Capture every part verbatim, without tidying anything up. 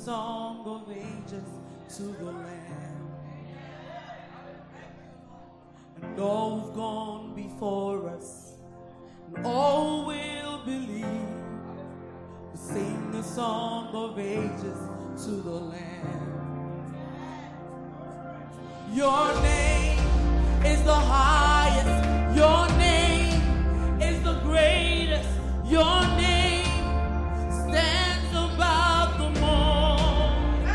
song of ages to the Lamb. And all who've gone before us, and all will believe, we sing the song of ages to the Lamb. Your name is the highest. Your name is the greatest. Your name stands above them all.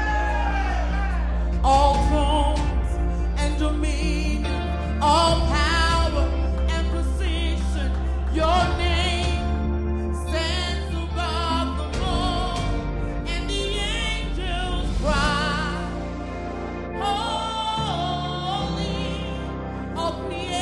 All thrones and dominion, all power and position. Your name stands above them all. And the angels cry, holy, all creation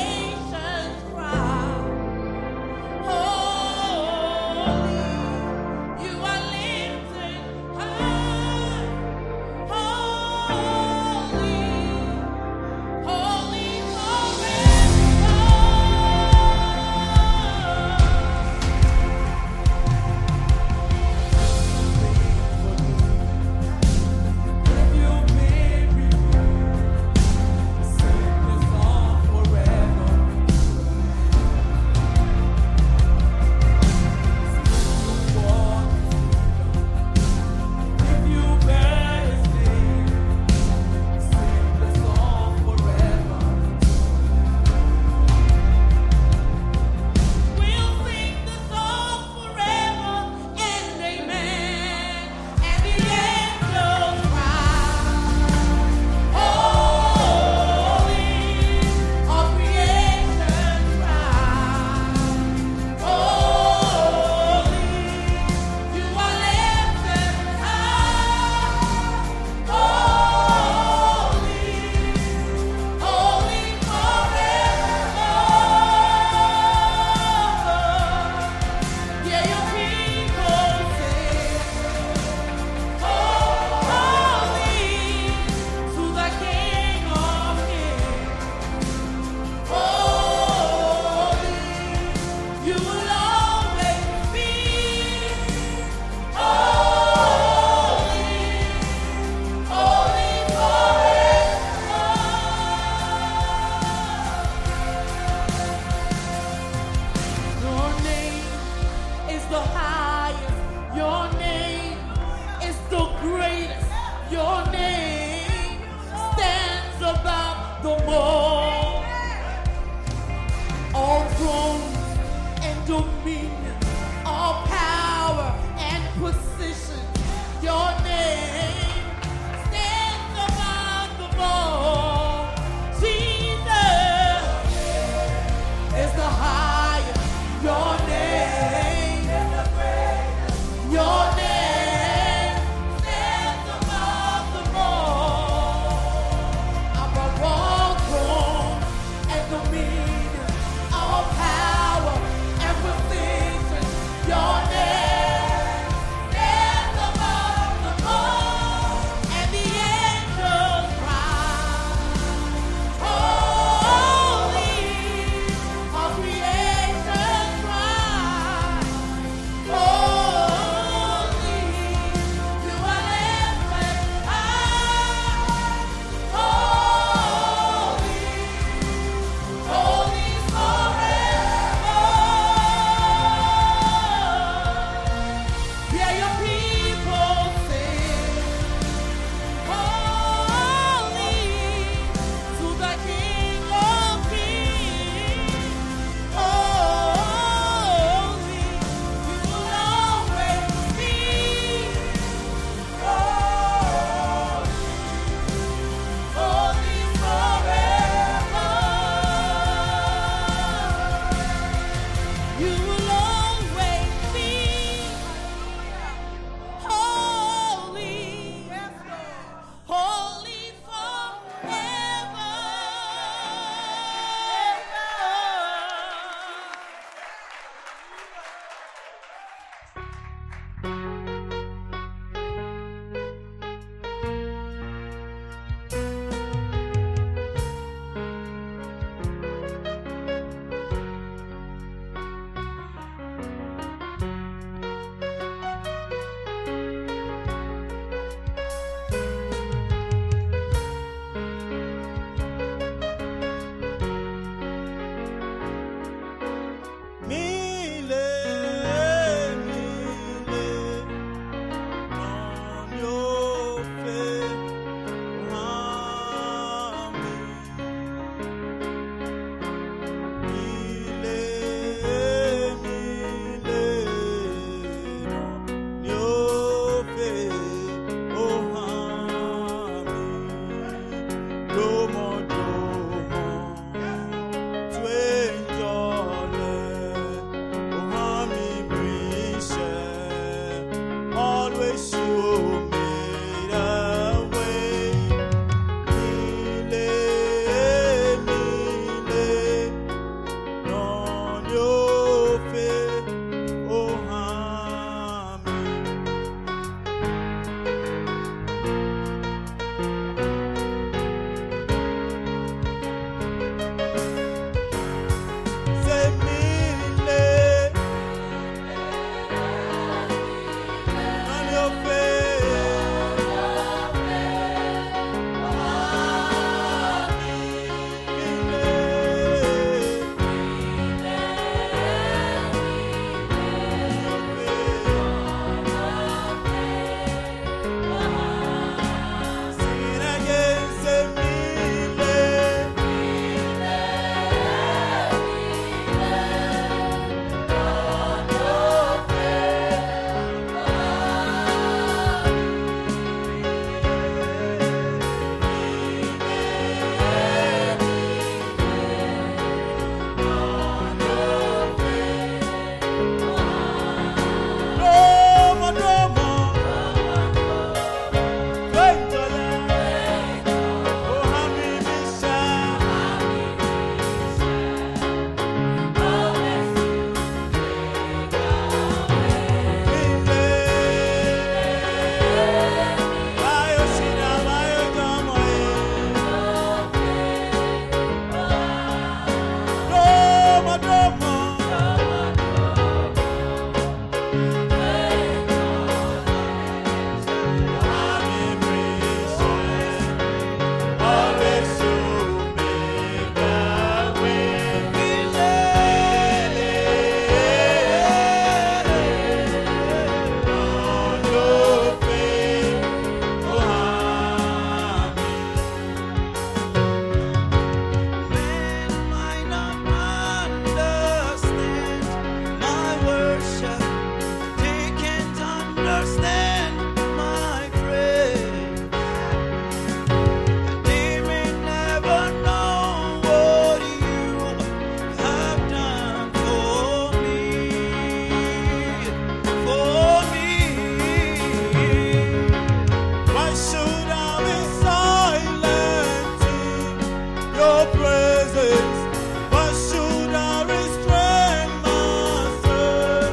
your presence. Why should I restrain myself?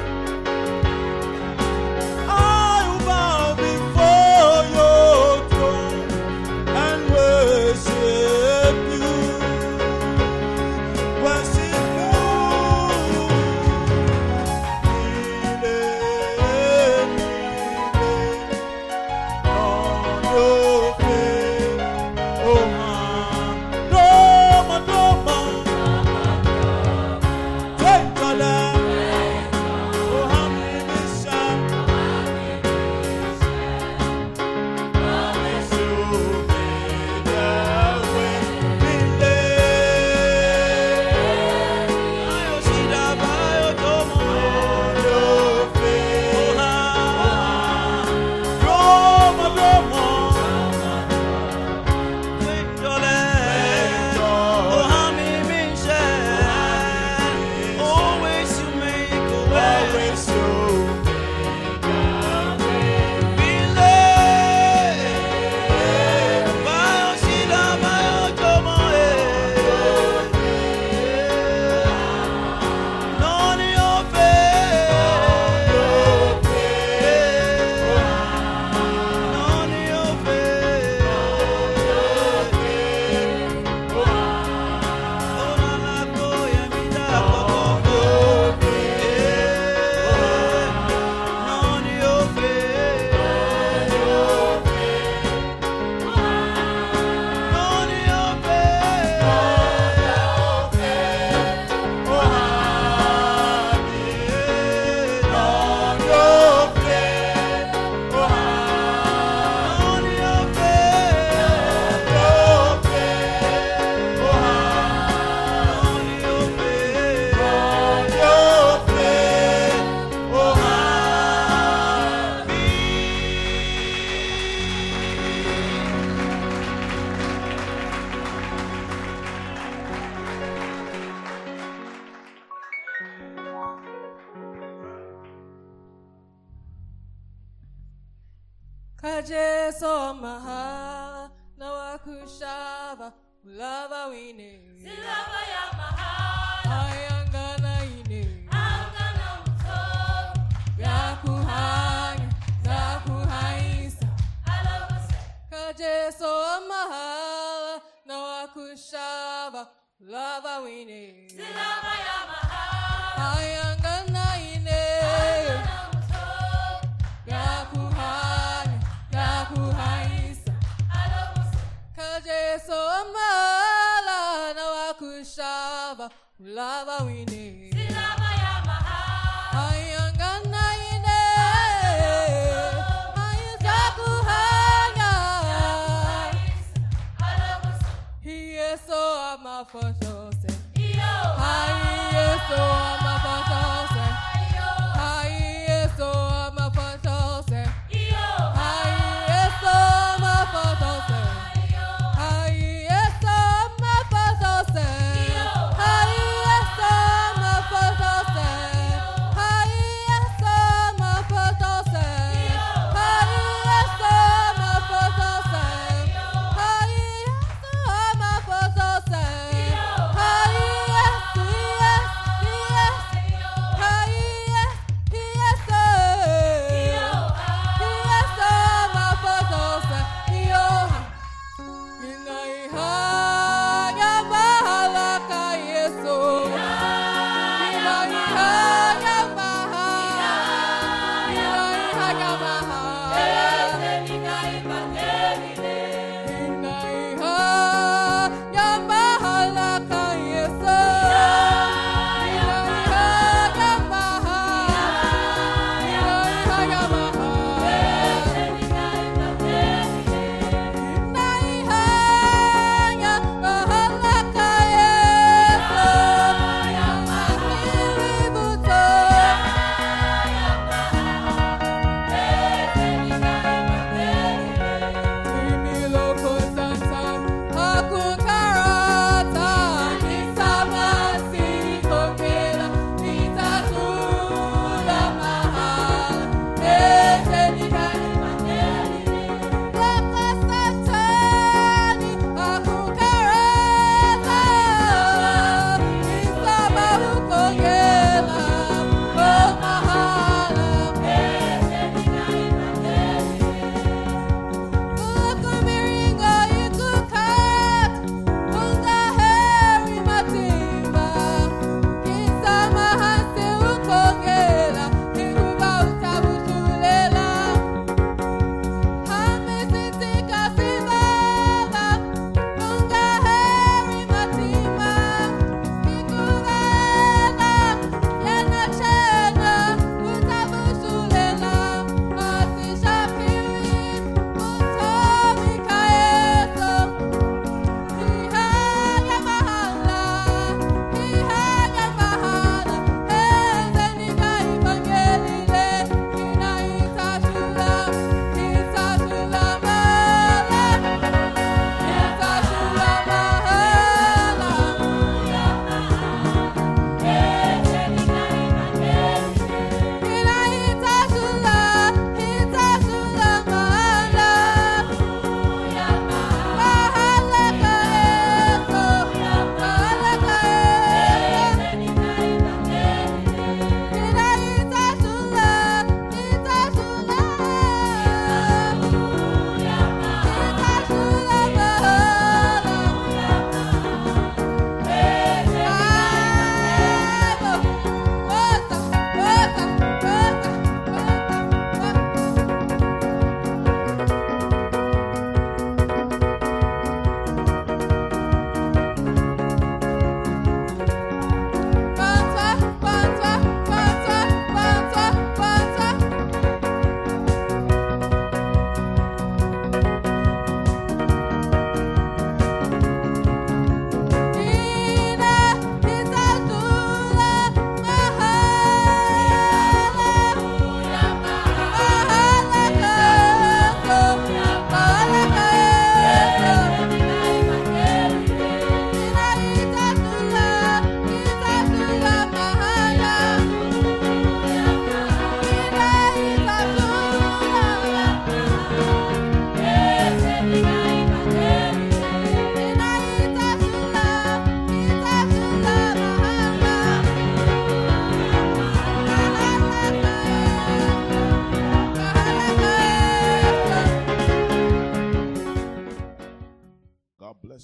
I will bow before your throne and worship you. Worship you. On your face, oh my, Roma, Roma, take your life, oh Hamisha, promise you made a way, I see that by on your face, Roma, Roma. Kaje so maha na wakushava ulava wine Silava ya mahala, ayanga na ine angana mto, yakuhanya yakuhaisa alabuse, Kaje so maha na wakushava ulava wine silava ya mahala, ayanga na ine angana mto, yakuhanya yakuhaisa alabuse, Kaje so mala na wakushava ulava wine silava ya mahala, ayanga na ine ayakuhanya alabuse, he is so amafotose iyo, he is so amafotose iyo, he is so amafotose iyo, he is so amafotose iyo, He is so amafotose. He is so amafotose. He is so amafotose. He is so amafotose. He is so amafotose. He is, he is, he is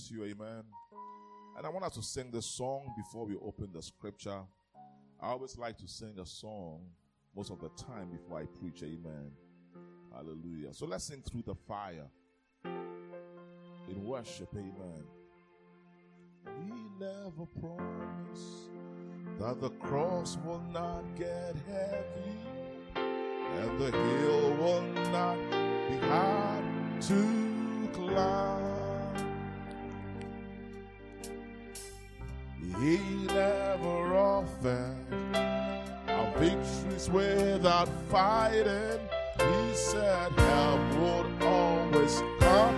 bless you. Amen. And I want us to sing this song before we open the scripture. I always like to sing a song most of the time before I preach. Amen. Hallelujah. So let's sing Through the Fire in worship. Amen. He never promised that the cross will not get heavy and the hill will not be hard to climb. He never offered our victories without fighting. He said help would always come.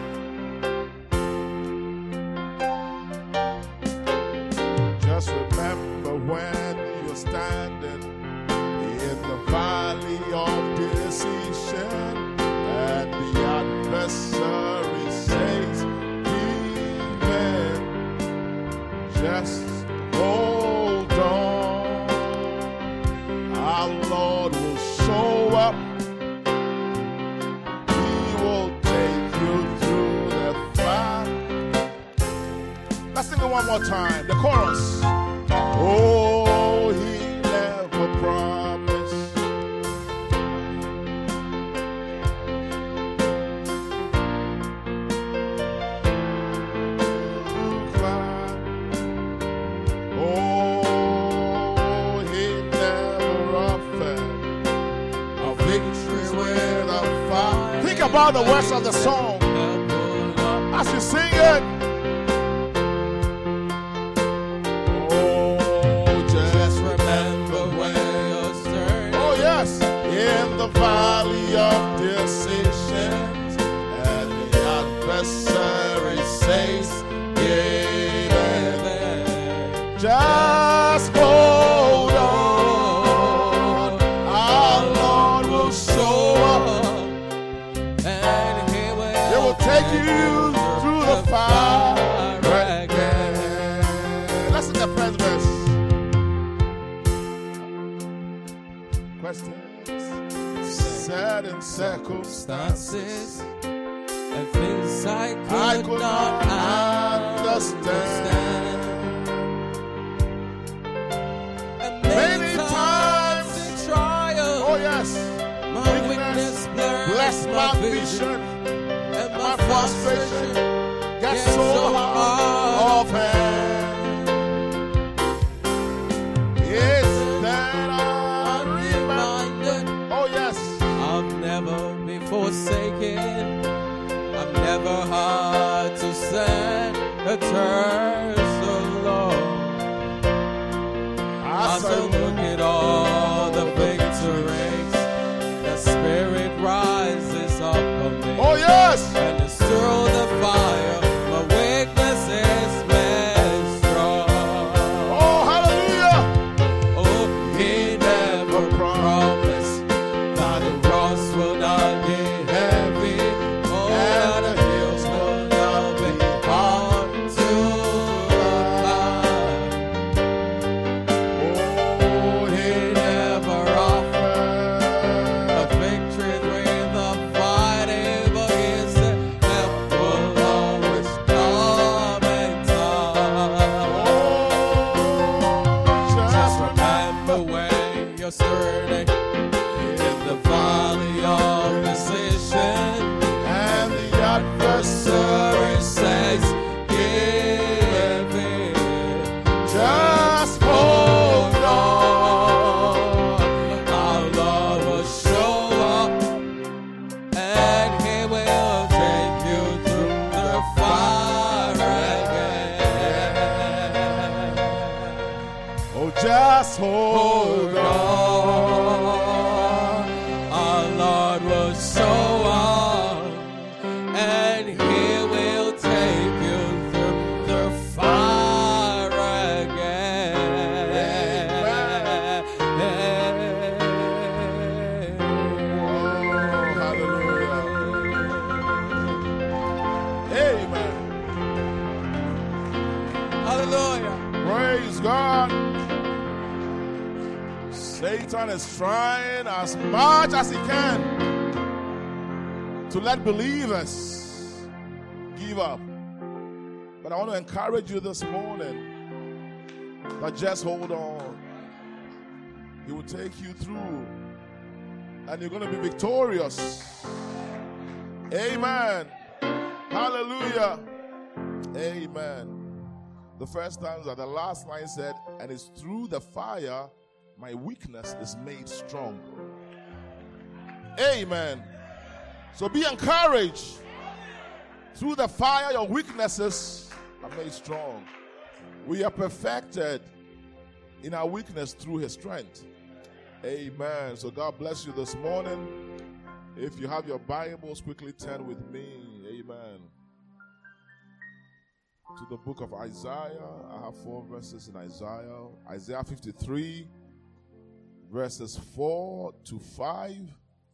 Just remember when you're standing in the valley of decision and the adversary says, give in, just hold on. Our Lord will show up. He will take you through the fire. Let's sing it one more time. The chorus. Oh, he never promised. Oh, he never offered a victory with a fire. Think about the words of the song as you sing it. In the valley of decisions, and the adversary says, give in. Just hold on. Our Lord will show up, and He will, he will take you through the fire again. Let's sing the first verse. Question. Certain circumstances and things I could, I could not, not understand. And many, Many times, times in trial, oh yes, my weakness blurs my my vision, vision, and and my my frustration frustration gets gets so so hard hard of hand. It's that I'm reminded, oh yes, I've never been forsaken. I've never had to send a curse alone. As I look at all the victories, the Spirit rises up on me. oh yes, And it's through the fire, my weakness is made strong. oh hallelujah. Oh, He never promised that the cross will not get heavy. Oh, that the hills will not be hard to climb. Oh, He never offered a victory with the fighting, but He said help will always come in time. Just remember when you're sturdy in the valley of decision, and the adversary says, give in. just Hold on. Our Lord will show up, and He will take you through the fire again. oh just hold Hold on. Our Lord will show up, and He will take you through the fire again. Oh, hallelujah. Amen. Hallelujah. Praise God. Satan is trying as much as he can to let believers give up. But I want to encourage you this morning that just hold on. He will take you through and you're going to be victorious. Amen. Hallelujah. Amen. The first stanza, the last line said, and it's through the fire my weakness is made strong. Amen. So be encouraged. Through the fire, your weaknesses are made strong. We are perfected in our weakness through his strength. Amen. So God bless you this morning. If you have your Bibles, quickly turn with me. Amen. To the book of Isaiah. I have four verses in Isaiah. Isaiah fifty-three, verses four to five.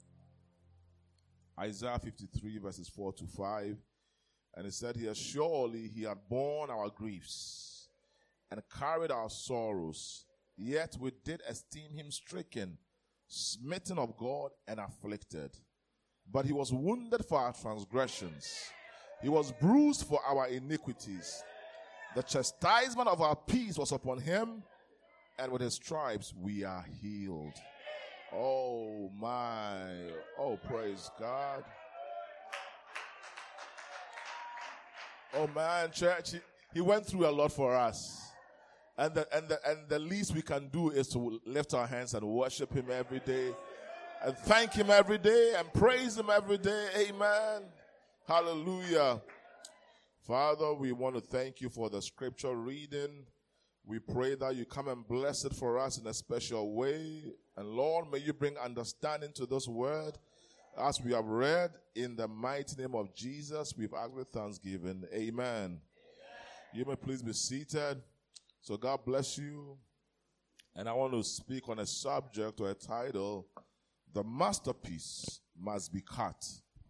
Isaiah fifty-three, verses four to five. And it said here, surely he had borne our griefs and carried our sorrows, yet we did esteem him stricken, smitten of God, and afflicted. But he was wounded for our transgressions. He was bruised for our iniquities. The chastisement of our peace was upon him, and with his stripes we are healed. Oh my, oh praise God. Oh man, church, he, he went through a lot for us. And the, and, the, and the least we can do is to lift our hands and worship him every day. And thank him every day and praise him every day. Amen. Hallelujah. Father, we want to thank you for the scripture reading. We pray that you come and bless it for us in a special way. And Lord, may you bring understanding to this word. As we have read, in the mighty name of Jesus, we've asked with thanksgiving. Amen. Amen. You may please be seated. So God bless you. And I want to speak on a subject or a title, the masterpiece must be cut.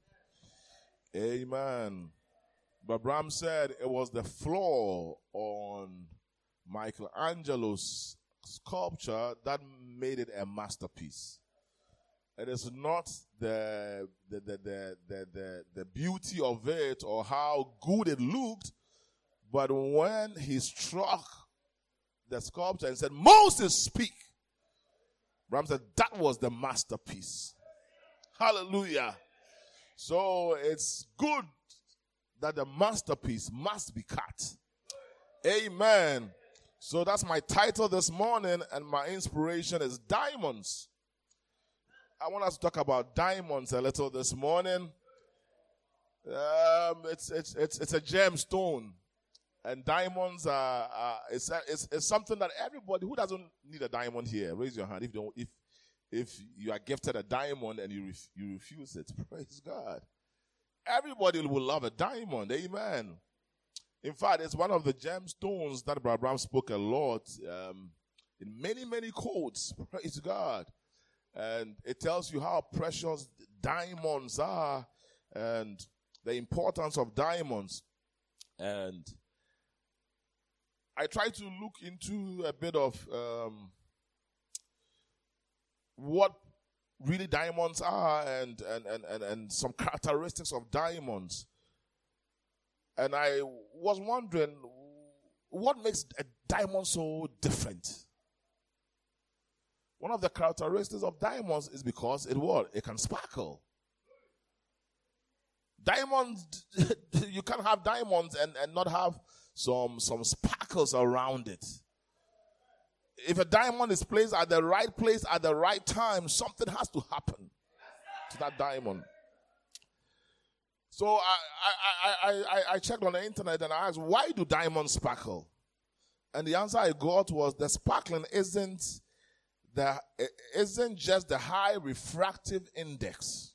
Amen. But Bram said it was the flaw on Michelangelo's sculpture that made it a masterpiece. It is not the the, the, the, the, the the beauty of it or how good it looked, but when he struck the sculpture and said, Moses, speak. Bram said that was the masterpiece. Hallelujah. So it's good that the masterpiece must be cut. Amen. So that's my title this morning, and my inspiration is diamonds. I want us to talk about diamonds a little this morning. Um, it's it's it's it's a gemstone, and diamonds are, are it's, it's it's something that everybody who doesn't need a diamond here, raise your hand if you don't if if you are gifted a diamond and you ref, you refuse it. Praise God. Everybody will love a diamond. Amen. In fact, it's one of the gemstones that Brother Abraham spoke a lot um, in many many quotes. Praise God. And it tells you how precious diamonds are and the importance of diamonds. And I try to look into a bit of um, what really diamonds are and, and, and, and, and some characteristics of diamonds. And I was wondering, what makes a diamond so different? One of the characteristics of diamonds is because it what? It can sparkle. Diamonds, you can't have diamonds and, and not have some, some sparkles around it. If a diamond is placed at the right place at the right time, something has to happen to that diamond. So I, I, I, I, I checked on the internet and I asked, why do diamonds sparkle? And the answer I got was the sparkling isn't The, it isn't just the high refractive index.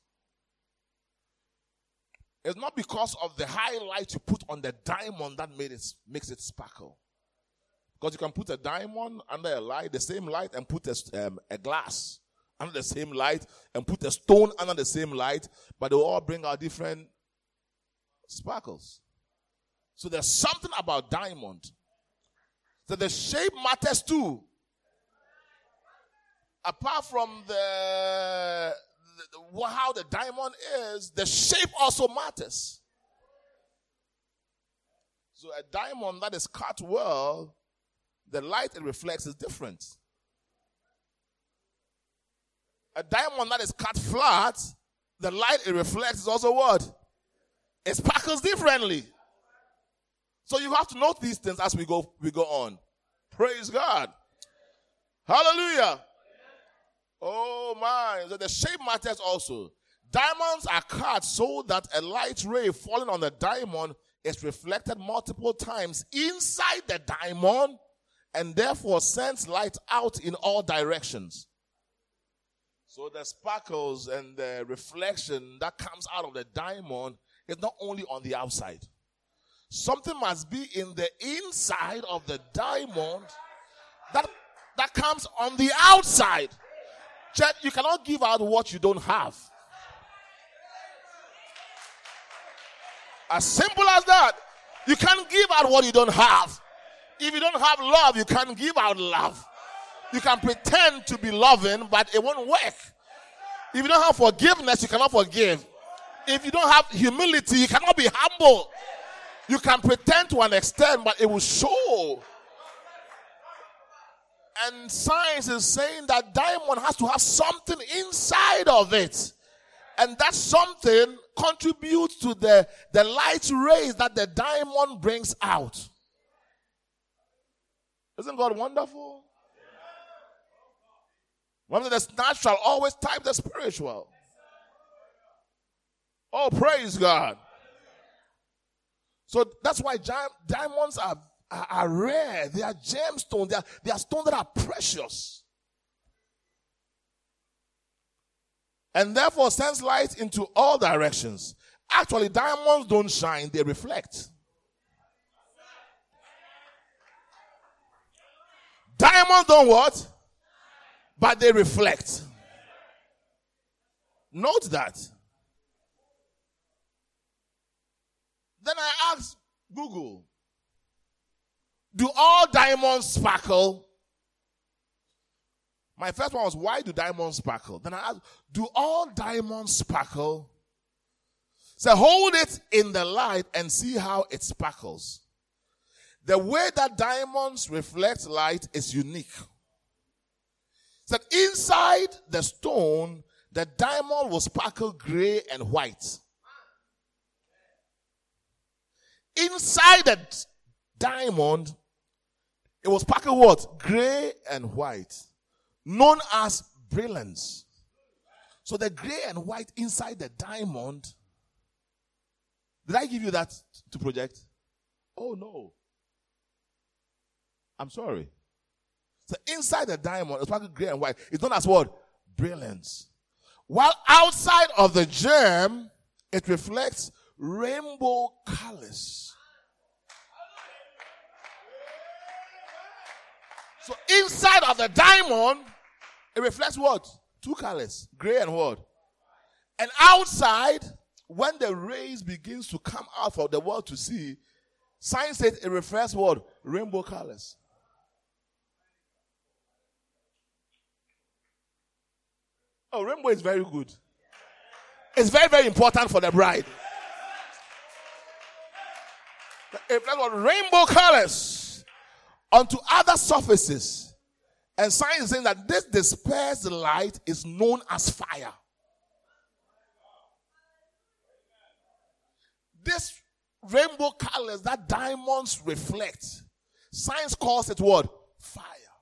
It's not because of the high light you put on the diamond that made it, makes it sparkle. Because you can put a diamond under a light, the same light, and put a, um, a glass under the same light, and put a stone under the same light, but they all bring out different sparkles. So there's something about diamond. So the shape matters too. Apart from the, the how the diamond is, the shape also matters. So a diamond that is cut well, the light it reflects is different. A diamond that is cut flat, the light it reflects is also what? It sparkles differently. So you have to note these things as we go we go on. Praise God. Hallelujah. Oh my. So the shape matters also. Diamonds are cut so that a light ray falling on the diamond is reflected multiple times inside the diamond and therefore sends light out in all directions. So the sparkles and the reflection that comes out of the diamond is not only on the outside. Something must be in the inside of the diamond that, that comes on the outside. Church, you cannot give out what you don't have. As simple as that. You can't give out what you don't have. If you don't have love, you can't give out love. You can pretend to be loving, but it won't work. If you don't have forgiveness, you cannot forgive. If you don't have humility, you cannot be humble. You can pretend to an extent, but it will show. And science is saying that diamond has to have something inside of it. And that something contributes to the, the light rays that the diamond brings out. Isn't God wonderful? Remember, the natural always type the spiritual. Oh, praise God. So that's why diamonds are, are, are rare. They are gemstones. They are, they are stones that are precious. And therefore sends light into all directions. Actually, diamonds don't shine, they reflect. Diamonds don't what? But they reflect. Note that. Then I asked Google, do all diamonds sparkle? My first one was, why do diamonds sparkle? Then I asked, do all diamonds sparkle? So hold it in the light and see how it sparkles. The way that diamonds reflect light is unique. So inside the stone, the diamond will sparkle gray and white. Inside the diamond, it will sparkle what? Gray and white. Known as brilliance. So the gray and white inside the diamond. Did I give you that to project? Oh no. I'm sorry. So inside the diamond, it's sparkle gray and white. It's known as what? Brilliance. While outside of the gem, it reflects rainbow colors. So inside of the diamond, it reflects what? Two colors, gray and what? And outside, when the rays begins to come out for the world to see, science says it reflects what? Rainbow colors. Oh, rainbow is very good. It's very, very important for the bride. It reflects what? Rainbow colors onto other surfaces. And science is saying that this dispersed light is known as fire. This rainbow colors that diamonds reflect, science calls it what? Fire.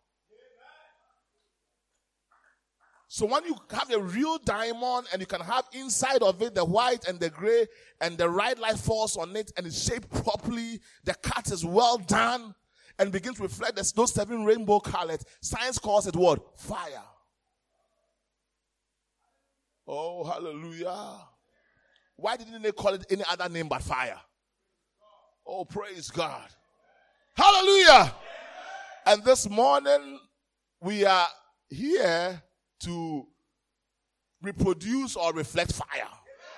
So when you have a real diamond and you can have inside of it the white and the gray and the right light falls on it and it's shaped properly, the cut is well done and begins to reflect those seven rainbow colors, science calls it what? Fire. Oh, hallelujah. Why didn't they call it any other name but fire? Oh, praise God. Hallelujah. And this morning we are here to reproduce or reflect fire.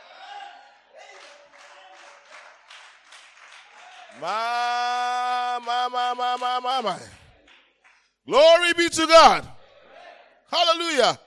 My, my, my, my, my, my, my. Glory be to God. Hallelujah.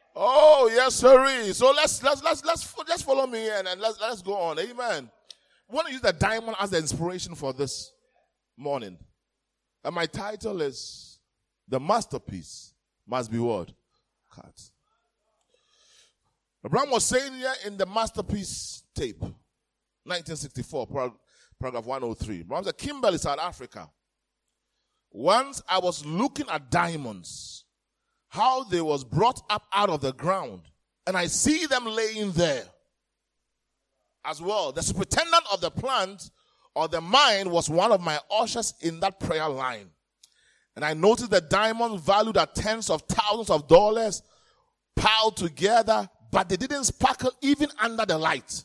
Oh, yes, sir. So let's let's let's let's just follow me and, and let's let's go on. Amen. want to use the diamond as the inspiration for this morning. And my title is The Masterpiece Must Be What? Cut. Abraham was saying here in the Masterpiece tape, nineteen sixty-four, paragraph one oh three. Abraham said, Kimberley, South Africa. Once I was looking at diamonds, how they was brought up out of the ground, and I see them laying there as well. The superintendent of the plant or the mine was one of my ushers in that prayer line. And I noticed the diamonds valued at tens of thousands of dollars piled together, but they didn't sparkle even under the light.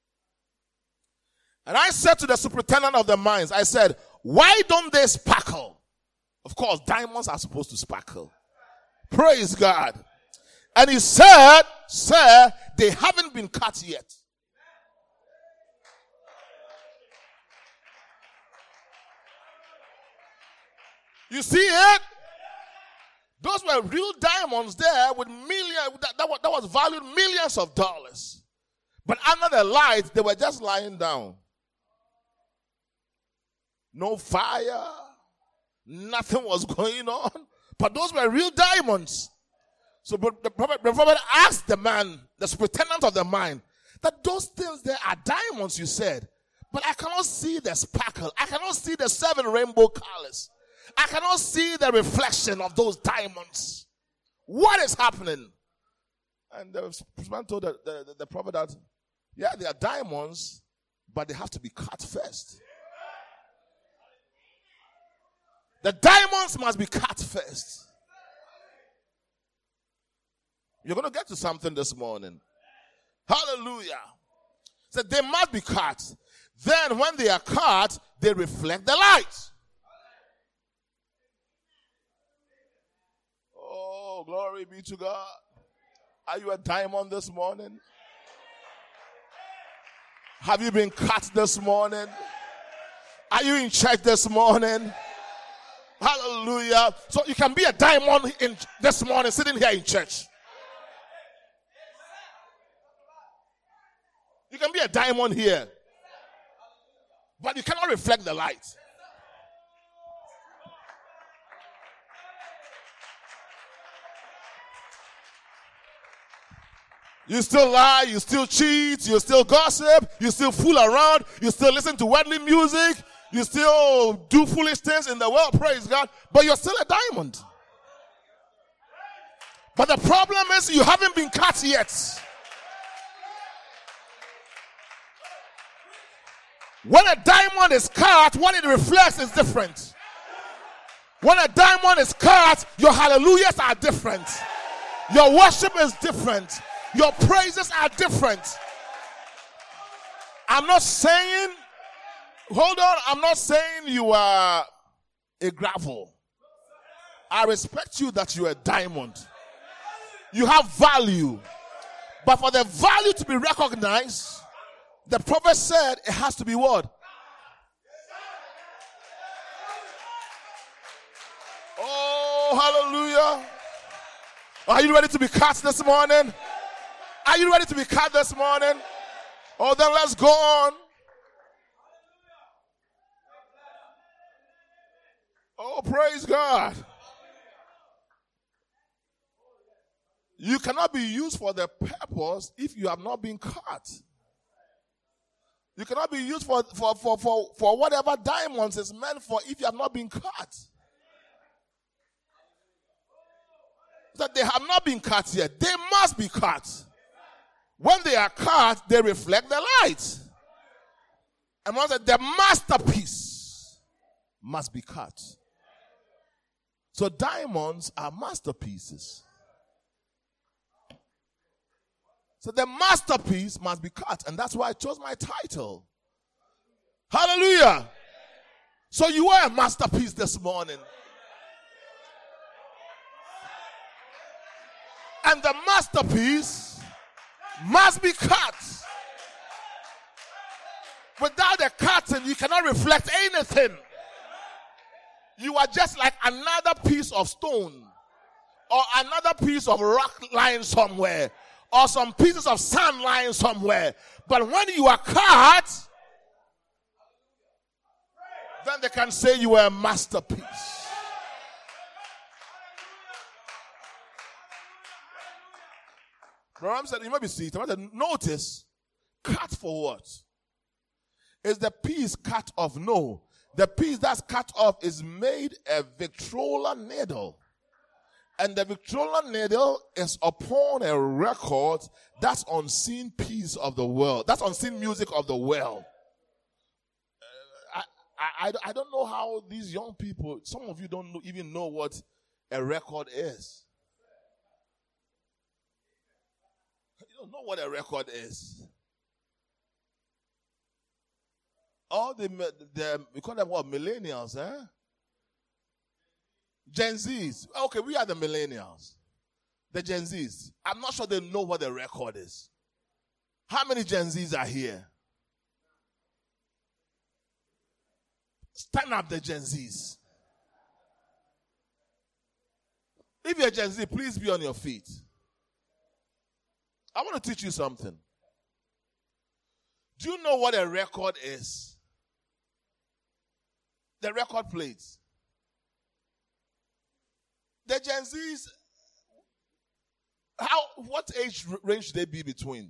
And I said to the superintendent of the mines, I said, why don't they sparkle? Of course, diamonds are supposed to sparkle. Praise God. And he said, sir, they haven't been cut yet. You see it? Those were real diamonds there with millions, that, that, was, that was valued millions of dollars. But under the light, they were just lying down. No fire. Nothing was going on. But those were real diamonds. So the prophet, the prophet asked the man, the superintendent of the mine, that those things there are diamonds, you said. But I cannot see the sparkle. I cannot see the seven rainbow colors. I cannot see the reflection of those diamonds. What is happening? And the man told the, the, the prophet that, yeah, they are diamonds, but they have to be cut first. The diamonds must be cut first. You're going to get to something this morning. Hallelujah. So they must be cut. Then when they are cut, they reflect the light. Oh, glory be to God. Are you a diamond this morning? Have you been cut this morning? Are you in church this morning? Hallelujah. So you can be a diamond in this morning sitting here in church. You can be a diamond here. But you cannot reflect the light. You still lie, you still cheat, you still gossip, you still fool around, you still listen to worldly music, you still do foolish things in the world, praise God, but you're still a diamond. But the problem is you haven't been cut yet. When a diamond is cut, what it reflects is different. When a diamond is cut, your hallelujahs are different. Your worship is different. Your praises are different. I'm not saying, hold on, I'm not saying you are a gravel. I respect you that you're a diamond. You have value. But for the value to be recognized, the prophet said it has to be what? Oh, hallelujah. Are you ready to be cut this morning? Are you ready to be cut this morning? Oh, then let's go on. Oh, praise God. You cannot be used for the purpose if you have not been cut. You cannot be used for, for, for, for, for whatever diamonds is meant for if you have not been cut. That they have not been cut yet. They must be cut. When they are cut, they reflect the light. And once the masterpiece must be cut. So diamonds are masterpieces. So the masterpiece must be cut. And that's why I chose my title. Hallelujah. So you are a masterpiece this morning. And the masterpiece must be cut. Without the cutting, you cannot reflect anything. You are just like another piece of stone or another piece of rock lying somewhere or some pieces of sand lying somewhere. But when you are cut, then they can say you are a masterpiece. Brother said, you might be seated. I said, notice, cut for what? Is the piece cut off? No. The piece that's cut off is made a Victrola needle. And the Victrola needle is upon a record that's unseen piece of the world. That's unseen music of the world. Uh, I, I, I don't know how these young people, some of you don't know, even know what a record is. You don't know what a record is. All the, the we call them what? Millennials, eh? Gen Zs. Okay, we are the millennials. The Gen Zs. I'm not sure they know what a record is. How many Gen Zs are here? Stand up, the Gen Zs. If you're a Gen Z, please be on your feet. I want to teach you something. Do you know what a record is? The record plates. The Gen Zs, how, what age range should they be between?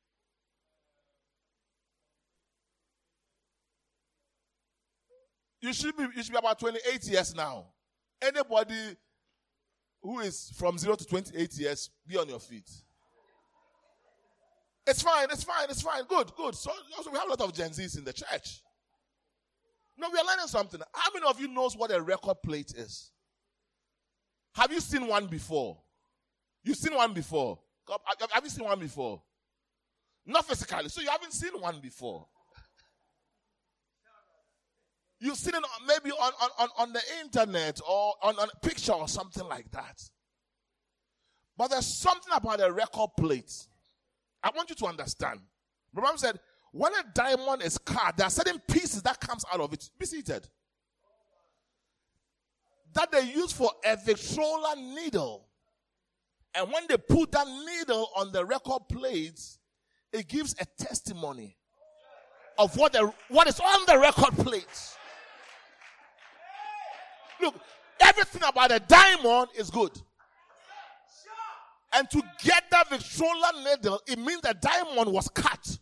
You should be, you should be about twenty-eight years now. Anybody who is from zero to twenty-eight years, be on your feet. It's fine, it's fine, it's fine. Good, good. So also we have a lot of Gen Zs in the church. No, we are learning something. How many of you knows what a record plate is? Have you seen one before? You've seen one before. Have you seen one before? Not physically. So you haven't seen one before. You've seen it maybe on, on, on the internet or on, on a picture or something like that. But there's something about a record plate. I want you to understand. Remember I said, when a diamond is cut, there are certain pieces that comes out of it. Be seated. That they use for a Victrola needle. And when they put that needle on the record plates, it gives a testimony of what, the, what is on the record plates. Look, everything about a diamond is good. And to get that Victrola needle, it means the diamond was cut.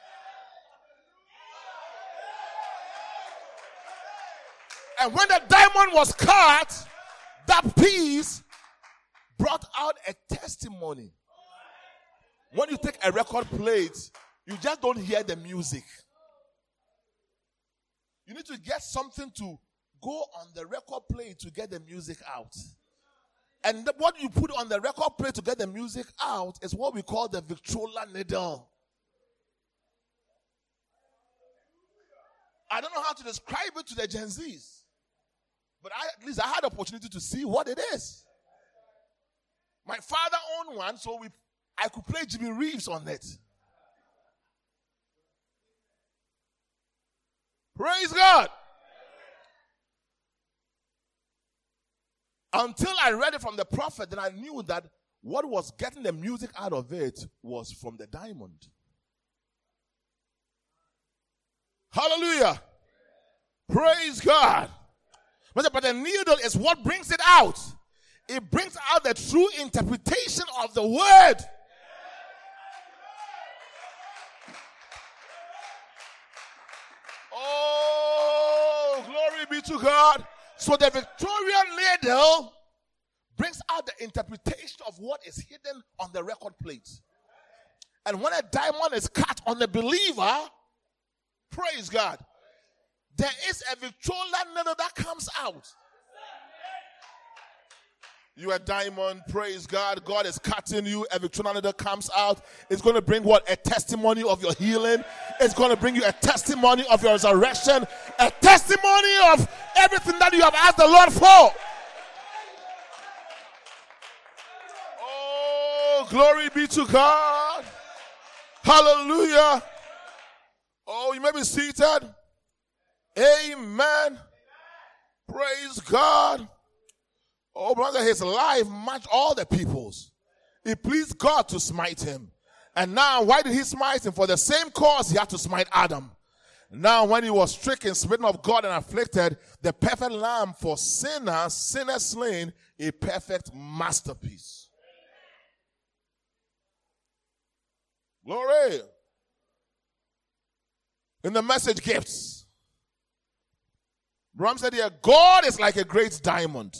And when the diamond was cut, that piece brought out a testimony. When you take a record plate, you just don't hear the music. You need to get something to go on the record plate to get the music out. And the, what you put on the record plate to get the music out is what we call the Victrola needle. I don't know how to describe it to the Gen Zs. But I, at least I had the opportunity to see what it is. My father owned one, so we, I could play Jimmy Reeves on it. Praise God. Until I read it from the prophet, then I knew that what was getting the music out of it was from the diamond. Hallelujah. Praise God. But the needle is what brings it out. It brings out the true interpretation of the word. Oh, glory be to God. So the Victorian needle brings out the interpretation of what is hidden on the record plate. And when a diamond is cut on the believer, praise God, there is a Victrola needle that comes out. You are a diamond, praise God. God is cutting you. A Victrola needle comes out. It's going to bring what? A testimony of your healing. It's going to bring you a testimony of your resurrection. A testimony of everything that you have asked the Lord for. Oh, glory be to God. Hallelujah. Oh, you may be seated. Amen. Praise God. Oh, brother, his life matched all the people's. It pleased God to smite him. And now, why did he smite him? For the same cause he had to smite Adam. Now when he was stricken, smitten of God and afflicted, the perfect lamb for sinners, sinners slain, a perfect masterpiece. Glory. In the Message gifts, Bram said here, God is like a great diamond.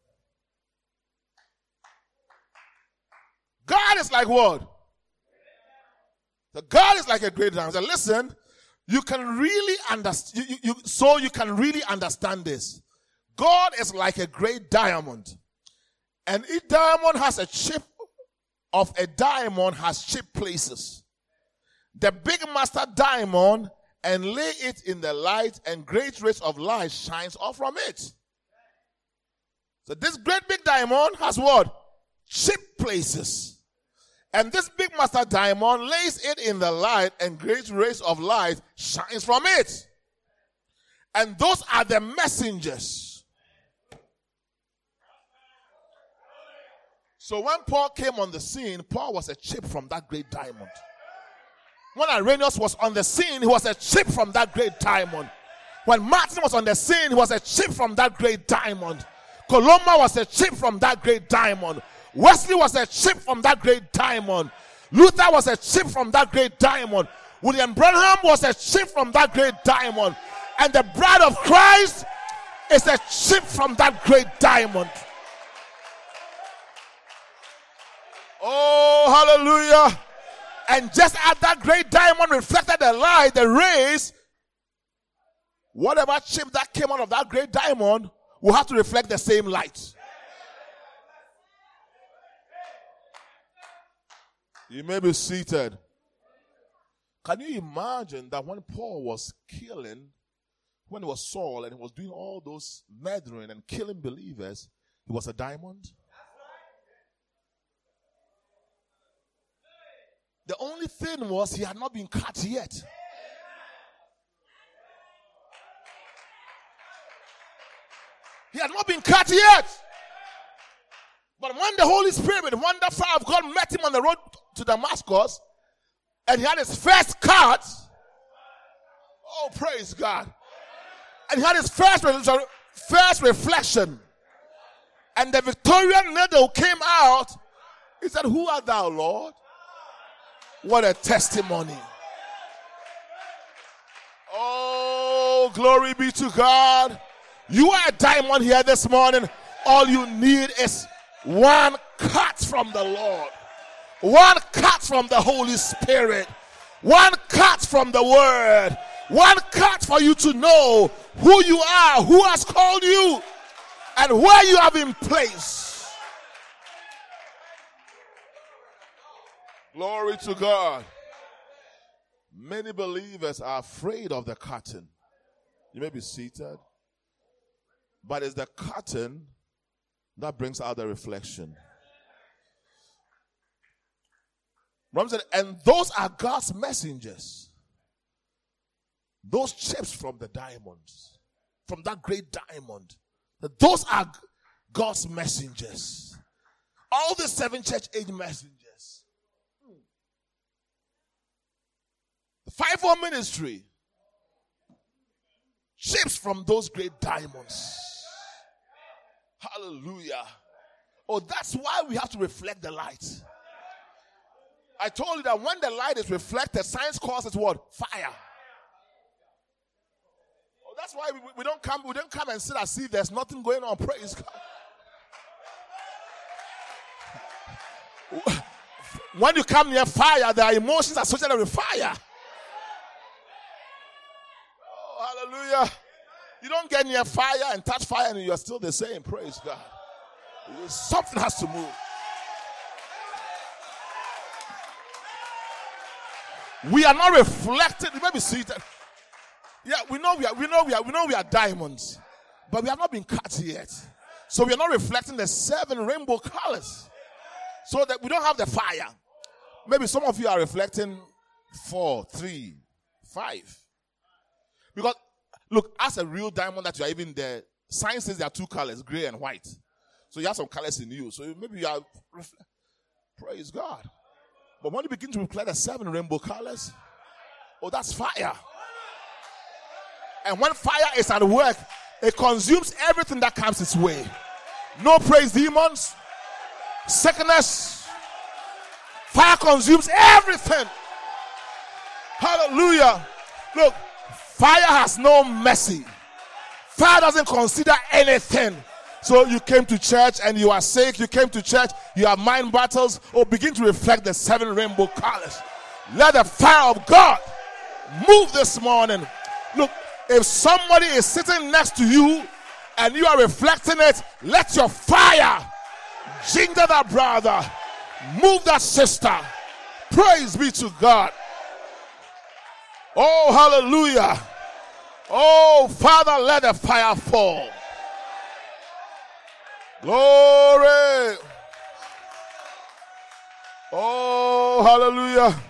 God is like what? The God is like a great diamond. So listen, you can really understand, you, you, so you can really understand this. God is like a great diamond. And each diamond has a chip of a diamond has chip places. The big master diamond and lay it in the light, and great rays of light shines off from it. So this great big diamond has what? Chip places. And this big master diamond lays it in the light, and great rays of light shines from it. And those are the messengers. So when Paul came on the scene, Paul was a chip from that great diamond. When Irenaeus was on the scene, he was a chip from that great diamond. When Martin was on the scene, he was a chip from that great diamond. Coloma was a chip from that great diamond. Wesley was a chip from that great diamond. Luther was a chip from that great diamond. William Branham was a chip from that great diamond. And the bride of Christ is a chip from that great diamond. Oh, hallelujah. And just as that great diamond reflected the light, the rays, whatever chip that came out of that great diamond will have to reflect the same light. You may be seated. Can you imagine that when Paul was killing, when it was Saul and he was doing all those murdering and killing believers, he was a diamond? The only thing was he had not been cut yet. He had not been cut yet. But when the Holy Spirit, when the fire of God met him on the road to Damascus, and he had his first cut, oh, praise God. And he had his first, first reflection. And the Victorian needle came out. He said, "Who art thou, Lord?" What a testimony. Oh, glory be to God. You are a diamond here this morning. All you need is one cut from the Lord. One cut from the Holy Spirit. One cut from the Word. One cut for you to know who you are, who has called you, and where you have been placed. Glory to God. Many believers are afraid of the curtain. You may be seated. But it's the curtain that brings out the reflection. Ram said, and those are God's messengers. Those chips from the diamonds, from that great diamond. Those are God's messengers. All the seven church age messengers. The fivefold ministry. Chips from those great diamonds. Hallelujah. Oh, that's why we have to reflect the light. I told you that when the light is reflected, science calls it what? Fire. Oh, that's why we, we don't come. We don't come and sit and see there's nothing going on. Praise God. When you come near fire, there are emotions associated with fire. Oh, hallelujah. You don't get near fire and touch fire and you're still the same. Praise God. Something has to move. We are not reflected. You may be seated. Yeah, we know we are. We know we are. We know we are diamonds, but we have not been cut yet. So we are not reflecting the seven rainbow colors, so that we don't have the fire. Maybe some of you are reflecting four, three, five. Because look, as a real diamond that you are even there, science says there are two colors, gray and white. So you have some colors in you. So maybe you are. Refle- Praise God. But when you begin to reflect the seven rainbow colors, oh, that's fire. And when fire is at work, it consumes everything that comes its way. No praise demons, sickness. Fire consumes everything. Hallelujah. Look, fire has no mercy. Fire doesn't consider anything. So you came to church and you are sick. You came to church, you have mind battles. Or begin to reflect the seven rainbow colors. Let the fire of God move this morning. Look, if somebody is sitting next to you and you are reflecting it, let your fire ginger that brother, move that sister. Praise be to God. Oh, hallelujah. Oh, Father, let the fire fall. Glory. Oh, hallelujah.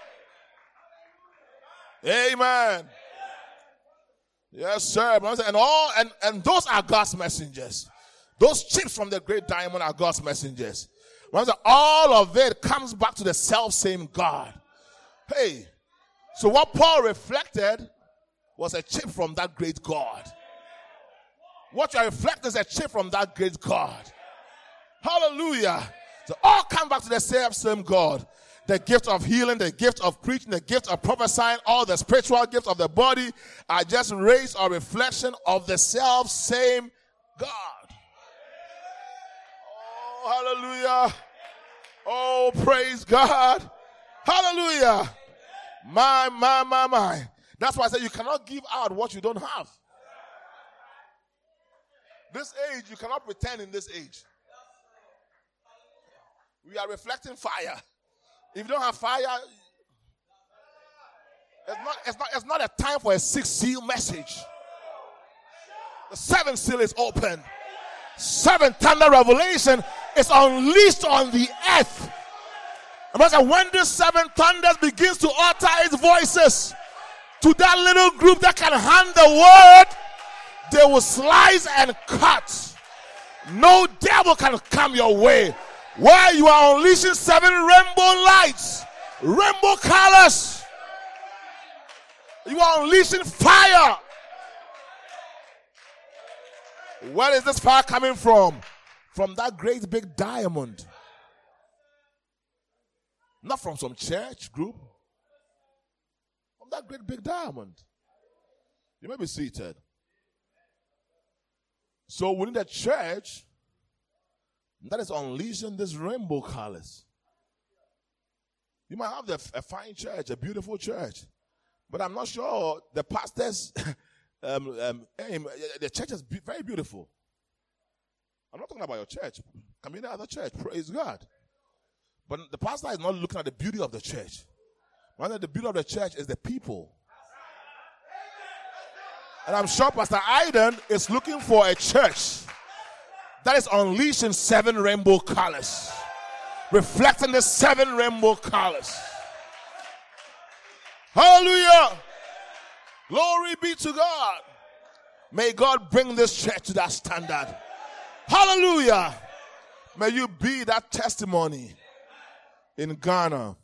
Amen. Yes, sir. And all and, and those are God's messengers. Those chips from the great diamond are God's messengers. All of it comes back to the self-same God. Hey, so what Paul reflected was a chip from that great God. What you are reflecting is a chip from that great God. Hallelujah. So all come back to the self-same God. The gift of healing, the gift of preaching, the gift of prophesying, all the spiritual gifts of the body are just rays or reflection of the self-same God. Oh, hallelujah. Oh, praise God. Hallelujah. My, my, my, my. That's why I said you cannot give out what you don't have. This age, you cannot pretend in this age. We are reflecting fire. If you don't have fire, it's not, it's not, it's not a time for a six seal message. The seventh seal is open. Seven thunder revelation is unleashed on the earth. And when this seven thunders begins to utter its voices to that little group that can hand the word, they will slice and cut. No devil can come your way. While you are unleashing seven rainbow lights, rainbow colors, you are unleashing fire. Where is this fire coming from? From that great big diamond. Not from some church group. From that great big diamond. You may be seated. So we need a church that is unleashing this rainbow colors. You might have the, a fine church, a beautiful church, but I'm not sure the pastor's um, um, aim. The church is be- very beautiful. I'm not talking about your church. Can be any other church. Praise God. But the pastor is not looking at the beauty of the church. Rather, the beauty of the church is the people. And I'm sure Pastor Aiden is looking for a church that is unleashing seven rainbow colors, reflecting the seven rainbow colors. Hallelujah. Glory be to God. May God bring this church to that standard. Hallelujah. May you be that testimony in Ghana.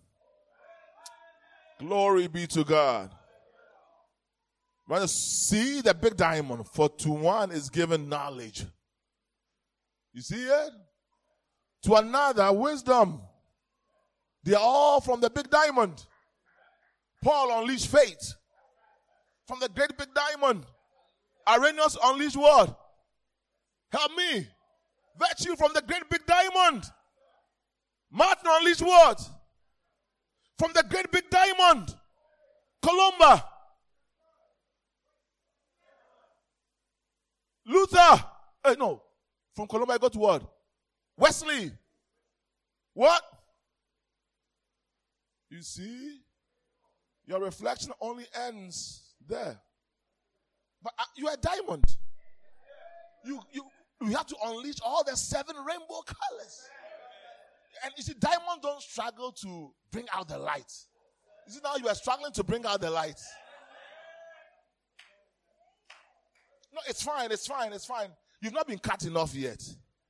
Glory be to God. When you see the big diamond, for to one is given knowledge. You see it? To another, wisdom. They are all from the big diamond. Paul unleashed faith from the great big diamond. Irenaeus unleashed what? Help me. Virtue from the great big diamond. Martin unleashed what? From the great big diamond. Columba. Luther. Hey, no. From Columba I got to what? Wesley. What? You see? Your reflection only ends there. But uh, you are a diamond. You, you, you have to unleash all the seven rainbow colors. And you see, diamonds don't struggle to bring out the light. You see, now you are struggling to bring out the light. No, it's fine, it's fine, it's fine. You've not been cut enough yet.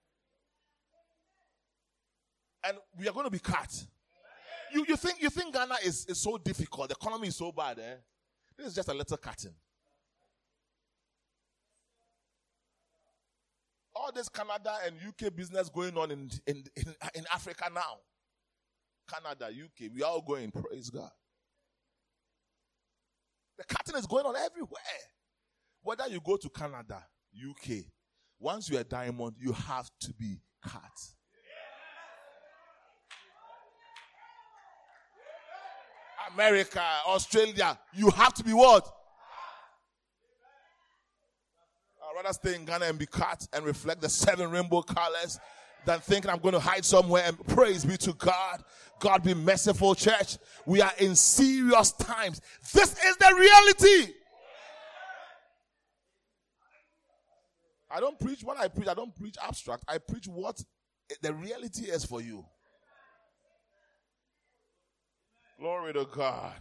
And we are going to be cut. You, you think you think Ghana is, is so difficult, the economy is so bad, eh? This is just a little cutting. all this Canada and U K business going on in, in, in, in Africa now. Canada, U K, we are all going, praise God. The cutting is going on everywhere. Whether you go to Canada, U K, once you're a diamond, you have to be cut. America, Australia, you have to be what? I'd rather stay in Ghana and be cut and reflect the seven rainbow colors than thinking I'm going to hide somewhere. And praise be to God. God be merciful, church. We are in serious times. This is the reality. I don't preach, when I preach, I don't preach abstract. I preach what the reality is for you. Glory to God.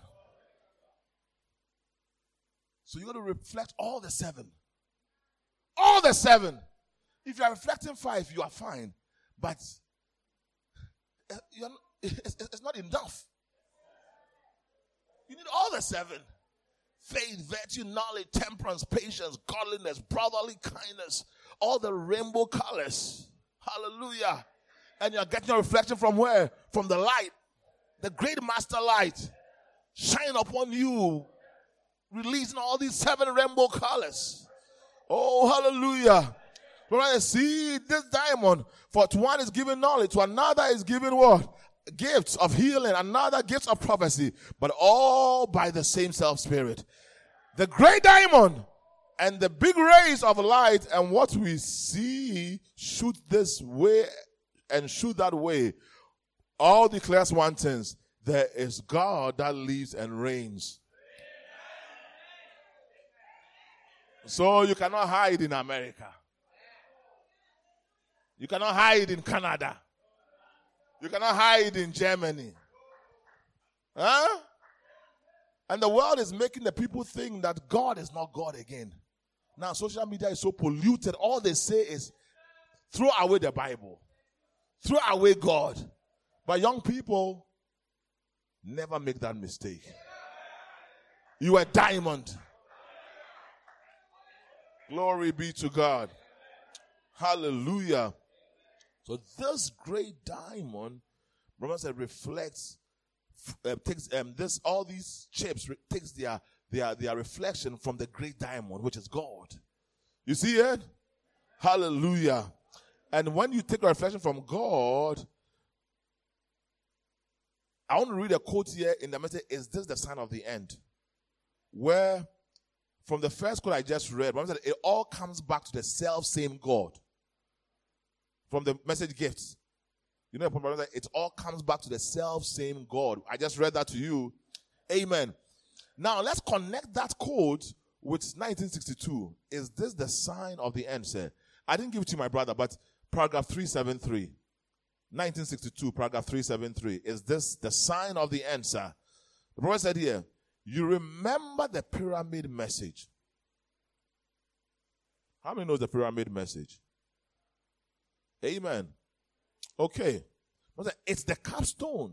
So you got to reflect all the seven. All the seven. If you are reflecting five, you are fine. But you're not, it's, it's not enough. You need all the seven. Faith, virtue, knowledge, temperance, patience, godliness, brotherly kindness. All the rainbow colors. Hallelujah. And you're getting a reflection from where? From the light. The great master light. Shine upon you. Releasing all these seven rainbow colors. Oh, hallelujah. When I see this diamond, for to one is given knowledge, to another is given what? Gifts of healing, another gifts of prophecy, but all by the same self-spirit. The great diamond and the big rays of light and what we see shoot this way and shoot that way. All declares one thing. There is God that lives and reigns. So you cannot hide in America. You cannot hide in Canada. You cannot hide in Germany. Huh? And the world is making the people think that God is not God again. Now social media is so polluted. All they say is throw away the Bible. Throw away God. But young people, never make that mistake. You are a diamond. Glory be to God. Hallelujah. So this great diamond, remember said, reflects, uh, takes um, this all these chips re- takes their their their reflection from the great diamond, which is God. You see it? Hallelujah. And when you take a reflection from God, I want to read a quote here in the message. Is this the sign of the end? Where from the first quote I just read, remember that it all comes back to the self-same God. From the message gifts. You know, it all comes back to the self-same God. I just read that to you. Amen. Now, let's connect that quote with nineteen sixty-two. Is this the sign of the end, sir? I didn't give it to my brother, but paragraph three seventy-three. nineteen sixty-two, paragraph three seventy-three. Is this the sign of the end, sir? The prophet said here, you remember the pyramid message. How many knows the pyramid message? Amen. Okay. It's the capstone.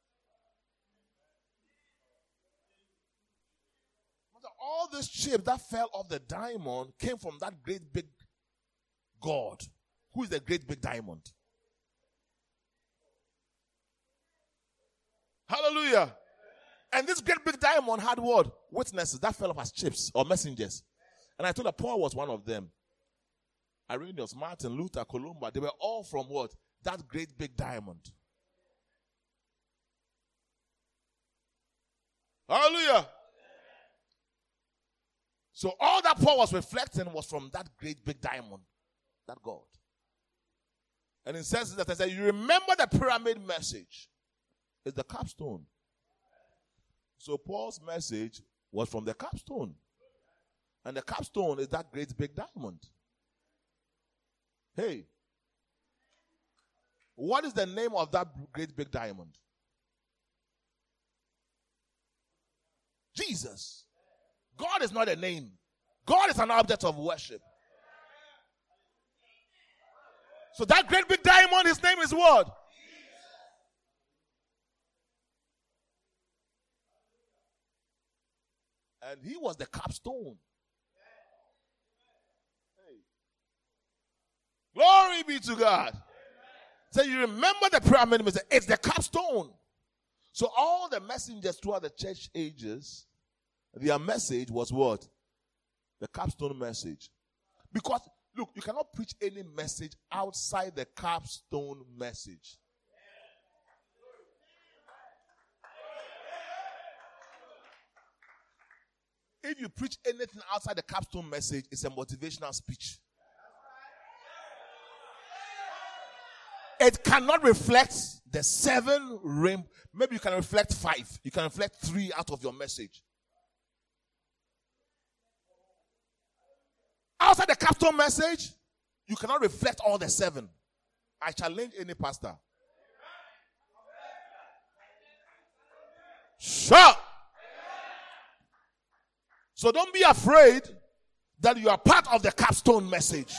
All this chip that fell off the diamond came from that great big God. Who is the great big diamond? Hallelujah. And this great big diamond had what? Witnesses that fell off as chips or messengers. And I told her Paul was one of them. Irenaeus, Martin, Luther, Columba, they were all from what? That great big diamond. Hallelujah. So all that Paul was reflecting was from that great big diamond, that God. And it says that I said, you remember the pyramid message. It's the capstone. So Paul's message was from the capstone. And the capstone is that great big diamond. Hey, what is the name of that great big diamond? Jesus. God is not a name. God is an object of worship. So that great big diamond, his name is what? And he was the capstone. Hey. Glory be to God. So you remember the pyramid message. It's the capstone. So all the messengers throughout the church ages, their message was what? The capstone message. Because, look, you cannot preach any message outside the capstone message. If you preach anything outside the capstone message, it's a motivational speech. It cannot reflect the seven rainbow. Maybe you can reflect five. You can reflect three out of your message. Outside the capstone message, you cannot reflect all the seven. I challenge any pastor. Sure. So don't be afraid that you are part of the capstone message.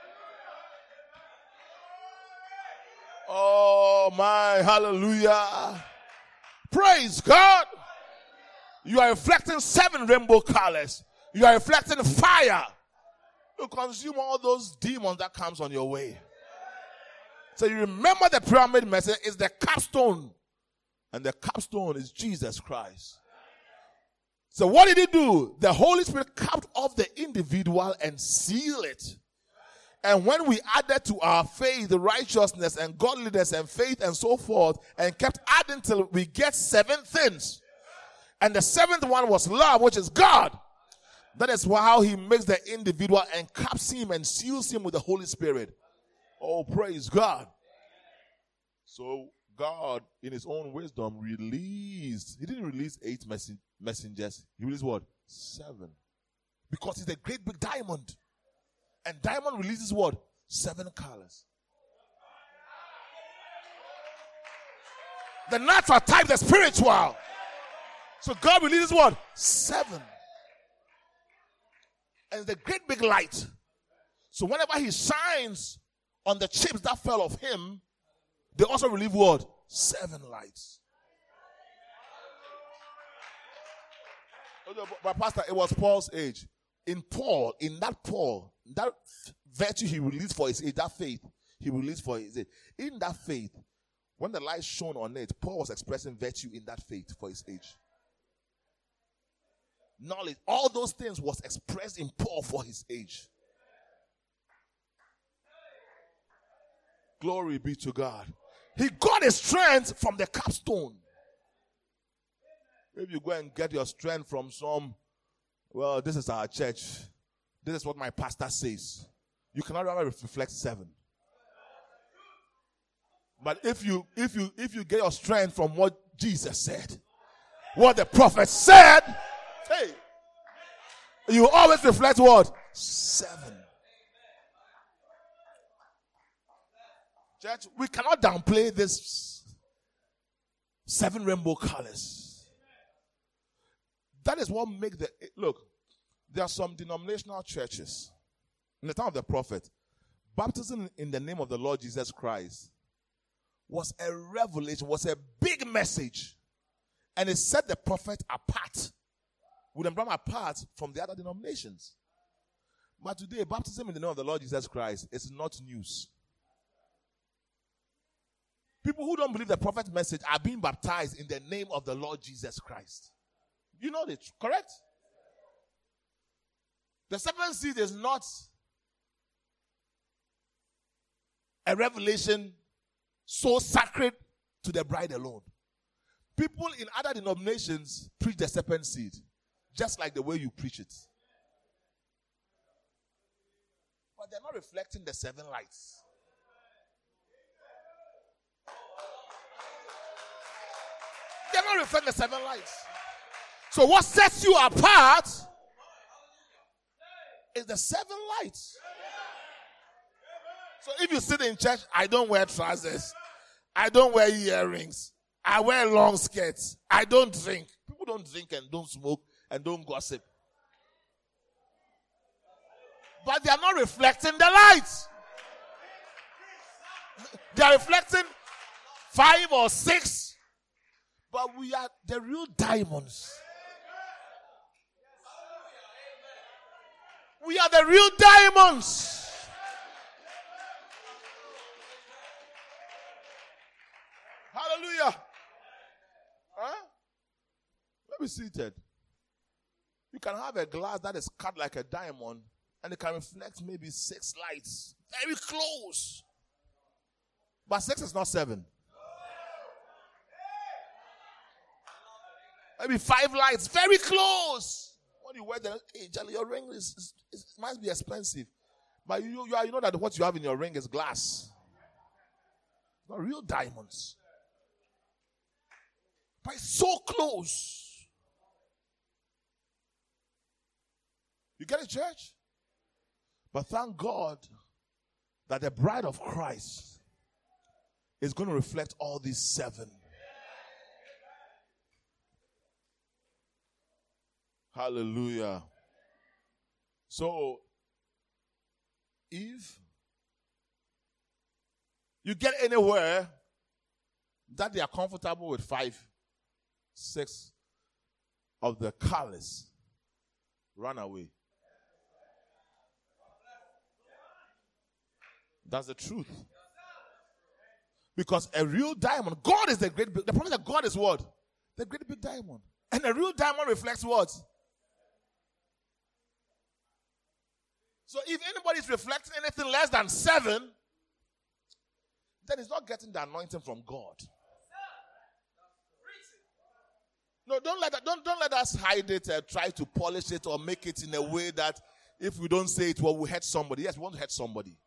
Oh my, hallelujah. Praise God. You are reflecting seven rainbow colors. You are reflecting fire. You consume all those demons that comes on your way. So you remember the pyramid message is the capstone. And the capstone is Jesus Christ. So what did he do? The Holy Spirit capped off the individual and sealed it. And when we added to our faith, righteousness and godliness and faith and so forth, and kept adding till we get seven things. And the seventh one was love, which is God. That is how he makes the individual and caps him and seals him with the Holy Spirit. Oh, praise God. So God, in his own wisdom, released, he didn't release eight messen- messengers. He released what? Seven. Because it's a great big diamond. And diamond releases what? Seven colors. The natural type, the spiritual. So God releases what? Seven. And the great big light. So whenever he shines on the chips that fell off him, they also relieve what? Seven lights. But Pastor, it was Paul's age. In Paul, in that Paul, that virtue he released for his age, that faith he released for his age. In that faith, when the light shone on it, Paul was expressing virtue in that faith for his age. Knowledge, all those things was expressed in Paul for his age. Glory be to God. He got his strength from the capstone. If you go and get your strength from some, well, this is our church. This is what my pastor says. You cannot ever reflect seven. But if you if you if you get your strength from what Jesus said, what the prophet said, hey, you always reflect what? Seven. Church, we cannot downplay this seven rainbow colors. That is what makes the, look, there are some denominational churches. In the time of the prophet, baptism in the name of the Lord Jesus Christ was a revelation, was a big message. And it set the prophet apart. Would have brought apart from the other denominations. But today, baptism in the name of the Lord Jesus Christ is not news. People who don't believe the prophet's message are being baptized in the name of the Lord Jesus Christ. You know that, correct? The seventh seed is not a revelation so sacred to the bride alone. People in other denominations preach the serpent seed, just like the way you preach it. But they're not reflecting the seven lights. They're not reflecting the seven lights. So what sets you apart is the seven lights. So if you sit in church, I don't wear trousers. I don't wear earrings. I wear long skirts. I don't drink. People don't drink and don't smoke and don't gossip. But they are not reflecting the lights. They are reflecting five or six. But we are the real diamonds. We are the real diamonds. Hallelujah. Huh? Let me seated. You can have a glass that is cut like a diamond and it can reflect maybe six lights. Very close. But six is not seven. Maybe five lights. Very close. When you wear the, hey, Charlie, your ring is, is, is must be expensive. But you, you, are, you know that what you have in your ring is glass. Not real diamonds. But it's so close. You get it, church? But thank God that the bride of Christ is going to reflect all these seven. Hallelujah. So, if you get anywhere that they are comfortable with five, six of the colors, run away. That's the truth. Because a real diamond, God is the great big, the problem is that God is what? The great big diamond. And a real diamond reflects what? So if anybody is reflecting anything less than seven, then he's not getting the anointing from God. No, don't let that, don't don't let us hide it and try to polish it or make it in a way that if we don't say it, well, we hurt somebody. Yes, we want to hurt somebody.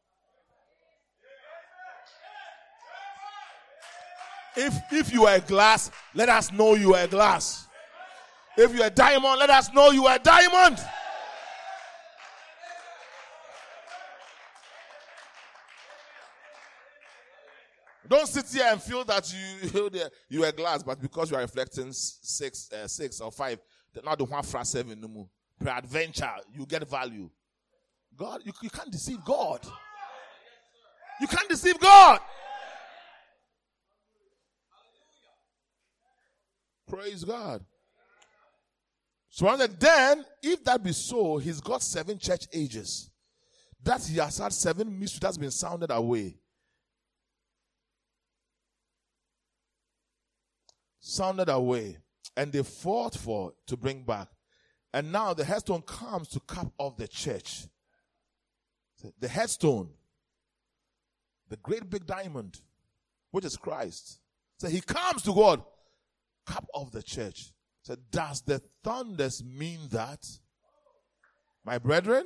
If if you are a glass, let us know you are a glass. If you are a diamond, let us know you are a diamond. Don't sit here and feel that you you are glass, but because you are reflecting six, uh, six or five, now the one fra seven no more. Peradventure, you get value. God, you, you can't deceive God. You can't deceive God. Praise God. So then, if that be so, he's got seven church ages. That he has had seven mysteries that's been sounded away. Sounded away. And they fought for to bring back. And now the headstone comes to cap off the church. The headstone. The great big diamond. Which is Christ. So he comes to God. Cap off the church. So does the thunders mean that? My brethren?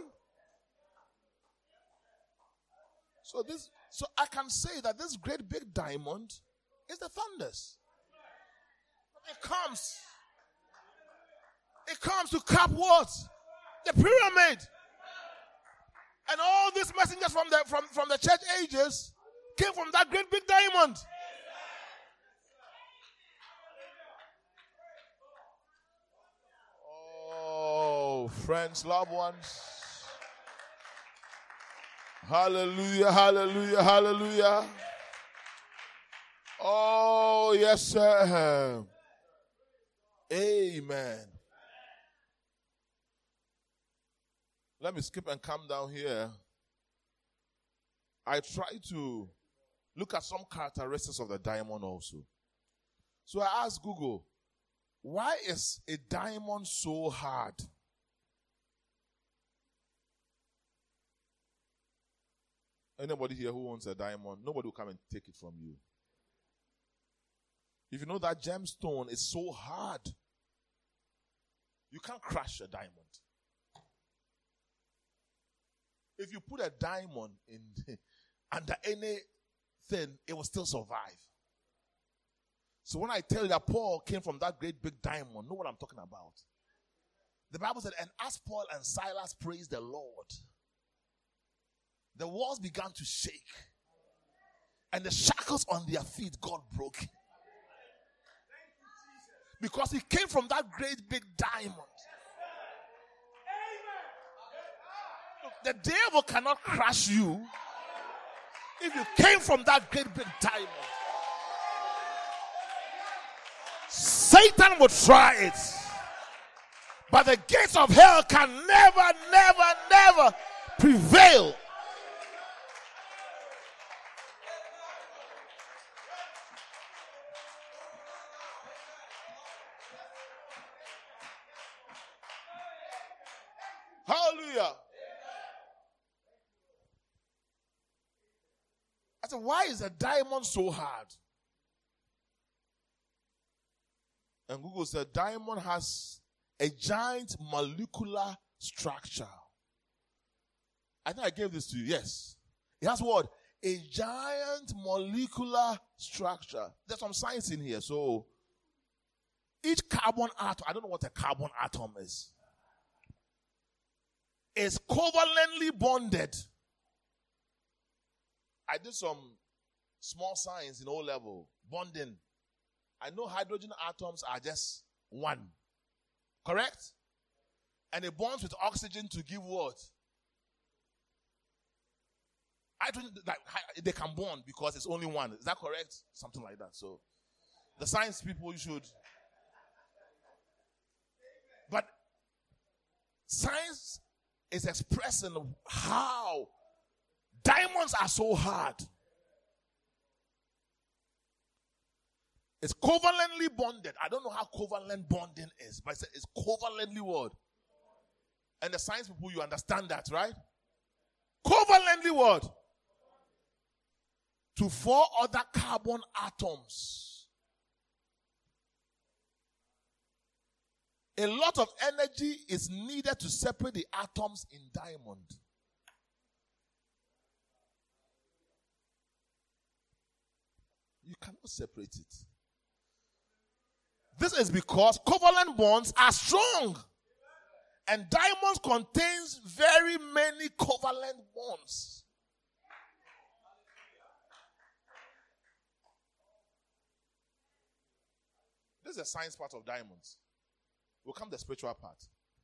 So this, so I can say that this great big diamond is the thunders. It comes. It comes to cap what? The pyramid. And all these messengers from the from, from the church ages came from that great big diamond. Oh, friends, loved ones. Hallelujah, hallelujah, hallelujah. Oh, yes, sir. Amen. Let me skip and come down here. I try to look at some characteristics of the diamond also. So I asked Google, why is a diamond so hard? Anybody here who owns a diamond, nobody will come and take it from you. If you know that gemstone is so hard, you can't crush a diamond. If you put a diamond in under anything, it will still survive. So when I tell you that Paul came from that great big diamond, know what I'm talking about. The Bible said, and as Paul and Silas praised the Lord, the walls began to shake, and the shackles on their feet got broken. Because he came from that great big diamond. Look, the devil cannot crush you if you came from that great big diamond. Satan will try it. But the gates of hell can never, never, never prevail. Hallelujah. I said, why is a diamond so hard? And Google said, diamond has a giant molecular structure. I think I gave this to you. Yes. It has what? A giant molecular structure. There's some science in here. So, each carbon atom, I don't know what a carbon atom is, is covalently bonded. I did some small science in O level, bonding. I know hydrogen atoms are just one. Correct? And it bonds with oxygen to give what? Hydrogen, like, they can bond because it's only one. Is that correct? Something like that. So, the science people, you should. But science is expressing how diamonds are so hard. It's covalently bonded. I don't know how covalent bonding is, but it's covalently what? And the science people, you understand that, right? Covalently what? To four other carbon atoms. A lot of energy is needed to separate the atoms in diamond. You cannot separate it. This is because covalent bonds are strong. And diamonds contains very many covalent bonds. This is the science part of diamonds. Will come the spiritual part.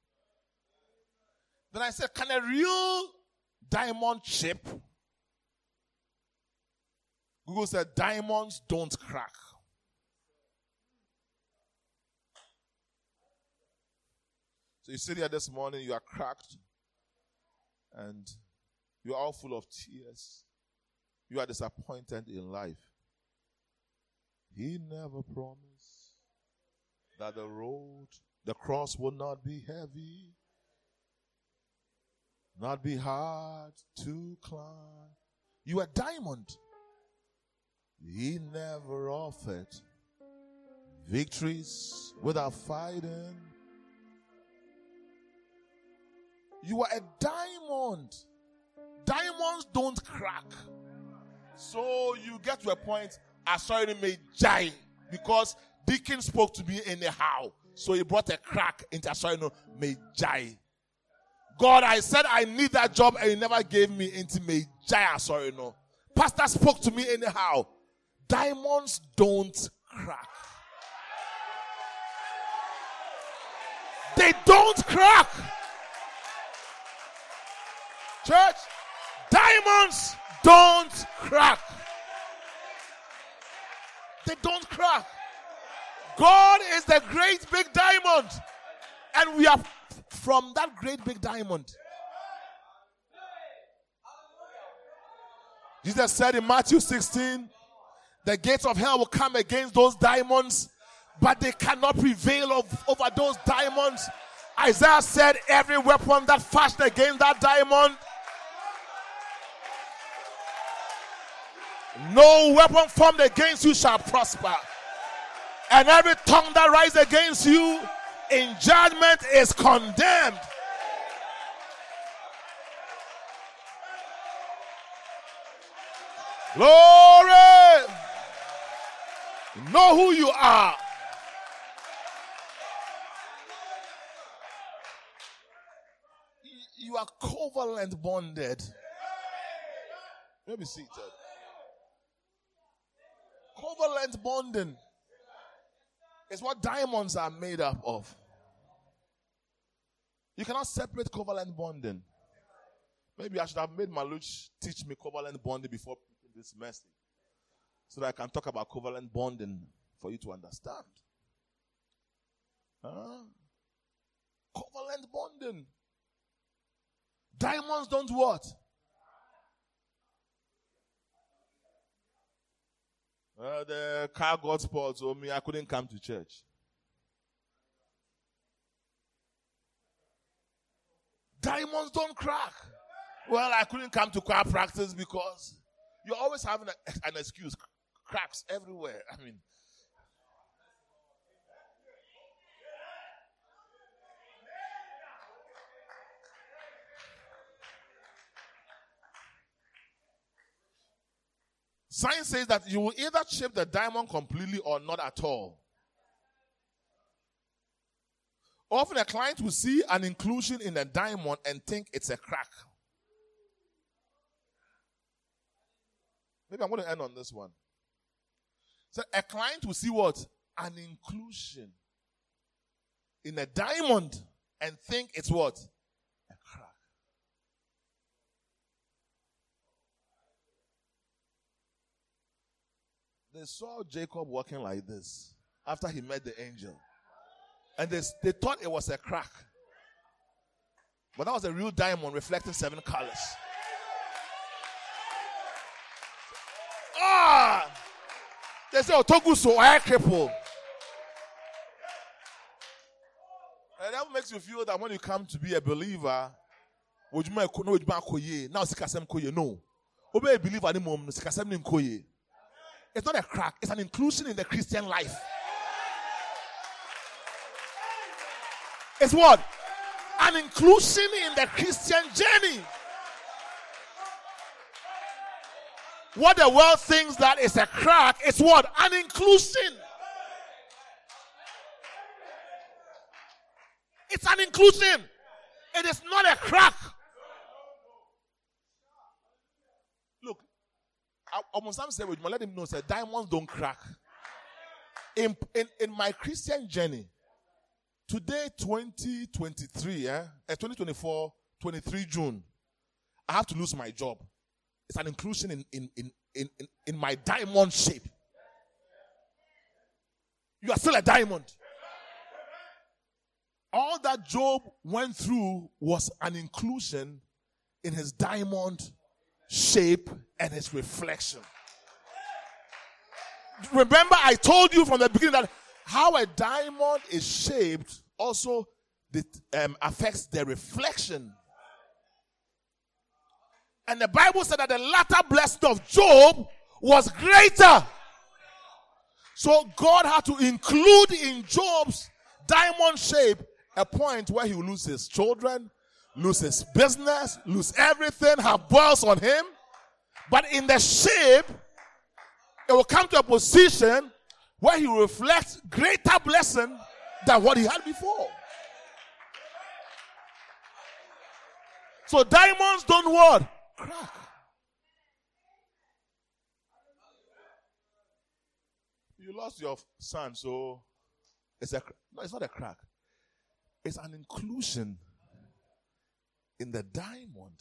Then I said, can a real diamond chip? Google said, diamonds don't crack. So you sit here this morning, you are cracked, and you are all full of tears. You are disappointed in life. He never promised that the road, the cross will not be heavy, not be hard to climb. You are diamond. He never offered victories without fighting. You are a diamond. Diamonds don't crack. So you get to a point, I saw it may die because Deacon spoke to me anyhow. So he brought a crack into Asorino Mejai. God, I said I need that job and he never gave me into Mejai Asorino. Pastor spoke to me anyhow. Diamonds don't crack. They don't crack. Church, diamonds don't crack. They don't crack. God is the great big diamond. And we are from that great big diamond. Jesus said in Matthew sixteen, the gates of hell will come against those diamonds, but they cannot prevail of, over those diamonds. Isaiah said, every weapon that fashioned against that diamond, no weapon formed against you shall prosper. And every tongue that rises against you in judgment is condemned. Glory! Know who you are. You are covalent bonded. Let me see it. Covalent bonding is what diamonds are made up of. You cannot separate covalent bonding. Maybe I should have made Maluch teach me covalent bonding before this message, so that I can talk about covalent bonding for you to understand. Huh? Covalent bonding. Diamonds don't what? Uh, the car got spoiled, so me, I couldn't come to church. Diamonds don't crack. Well, I couldn't come to choir practice because you're always having a, an excuse. Cracks everywhere. I mean, science says that you will either chip the diamond completely or not at all. Often a client will see an inclusion in a diamond and think it's a crack. Maybe I'm going to end on this one. So a client will see what? An inclusion in a diamond and think it's what? A crack. They saw Jacob walking like this after he met the angel. And they, they thought it was a crack. But that was a real diamond reflecting seven colors. Ah! They say, Otogu so I cripple. And that makes you feel that when you come to be a believer, would you make no now sikasem koye no. Obey a believer any moment sikasem nim koye. It's not a crack, it's an inclusion in the Christian life. It's what? An inclusion in the Christian journey. What the world thinks that is a crack, it's what? An inclusion. It's an inclusion. It is not a crack. Look, I almost say, let him know that diamonds don't crack. In, in, in my Christian journey, today, twenty twenty-three, eh, twenty twenty-four, twenty-three June, I have to lose my job. It's an inclusion in, in, in, in, in, in my diamond shape. You are still a diamond. All that Job went through was an inclusion in his diamond shape and his reflection. Remember, I told you from the beginning that how a diamond is shaped also um, affects the reflection. And the Bible said that the latter blessing of Job was greater. So God had to include in Job's diamond shape a point where he will lose his children, lose his business, lose everything, have boils on him. But in the shape, it will come to a position where he will reflect greater blessing than what he had before. So diamonds don't what? Crack. You lost your son, so it's a no, it's not a crack. It's an inclusion in the diamond.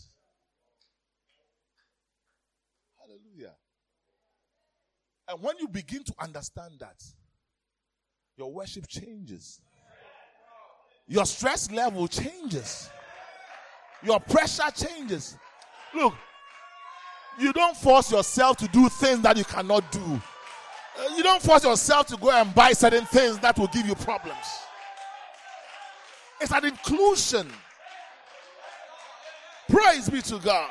Hallelujah. And when you begin to understand that, your worship changes. Your stress level changes. Your pressure changes. Look, you don't force yourself to do things that you cannot do. You don't force yourself to go and buy certain things that will give you problems. It's an inclusion. Praise be to God.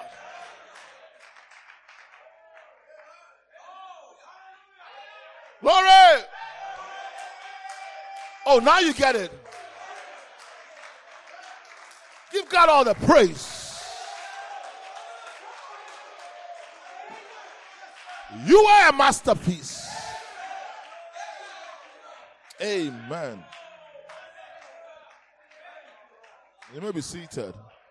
Glory. Oh, now you get it. Give God all the praise. You are a masterpiece. Amen. You may be seated.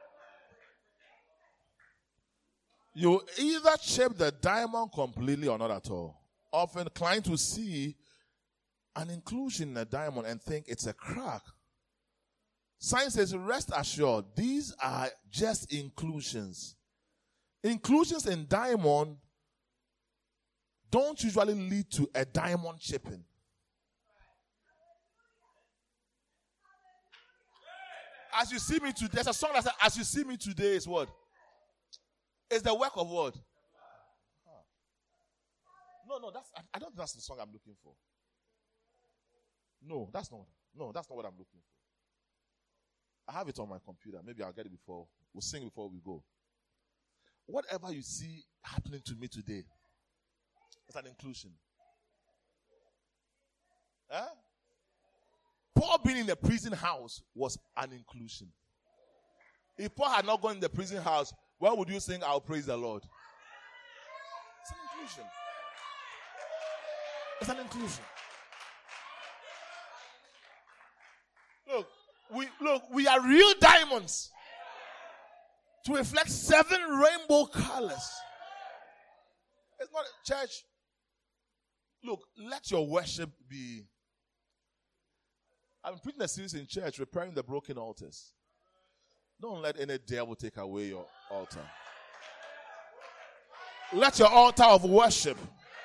You either chip the diamond completely or not at all. Often clients will see an inclusion in a diamond and think it's a crack. Science says, rest assured, these are just inclusions. Inclusions in diamond don't usually lead to a diamond chipping. As you see me today, there's a song that says, as you see me today is what? It's the work of what? Huh. No, no, that's, I, I don't think that's the song I'm looking for. No, that's not, no, that's not what I'm looking for. I have it on my computer. Maybe I'll get it before. We'll sing before we go. Whatever you see happening to me today, it's an inclusion. Huh? Paul being in the prison house was an inclusion. If Paul had not gone in the prison house, why would you sing, I'll praise the Lord? It's an inclusion. It's an inclusion. Look, we look, we are real diamonds to reflect seven rainbow colors. It's not a church. Look, let your worship be. I'm preaching a series in church, repairing the broken altars. Don't let any devil take away your altar. Let your altar of worship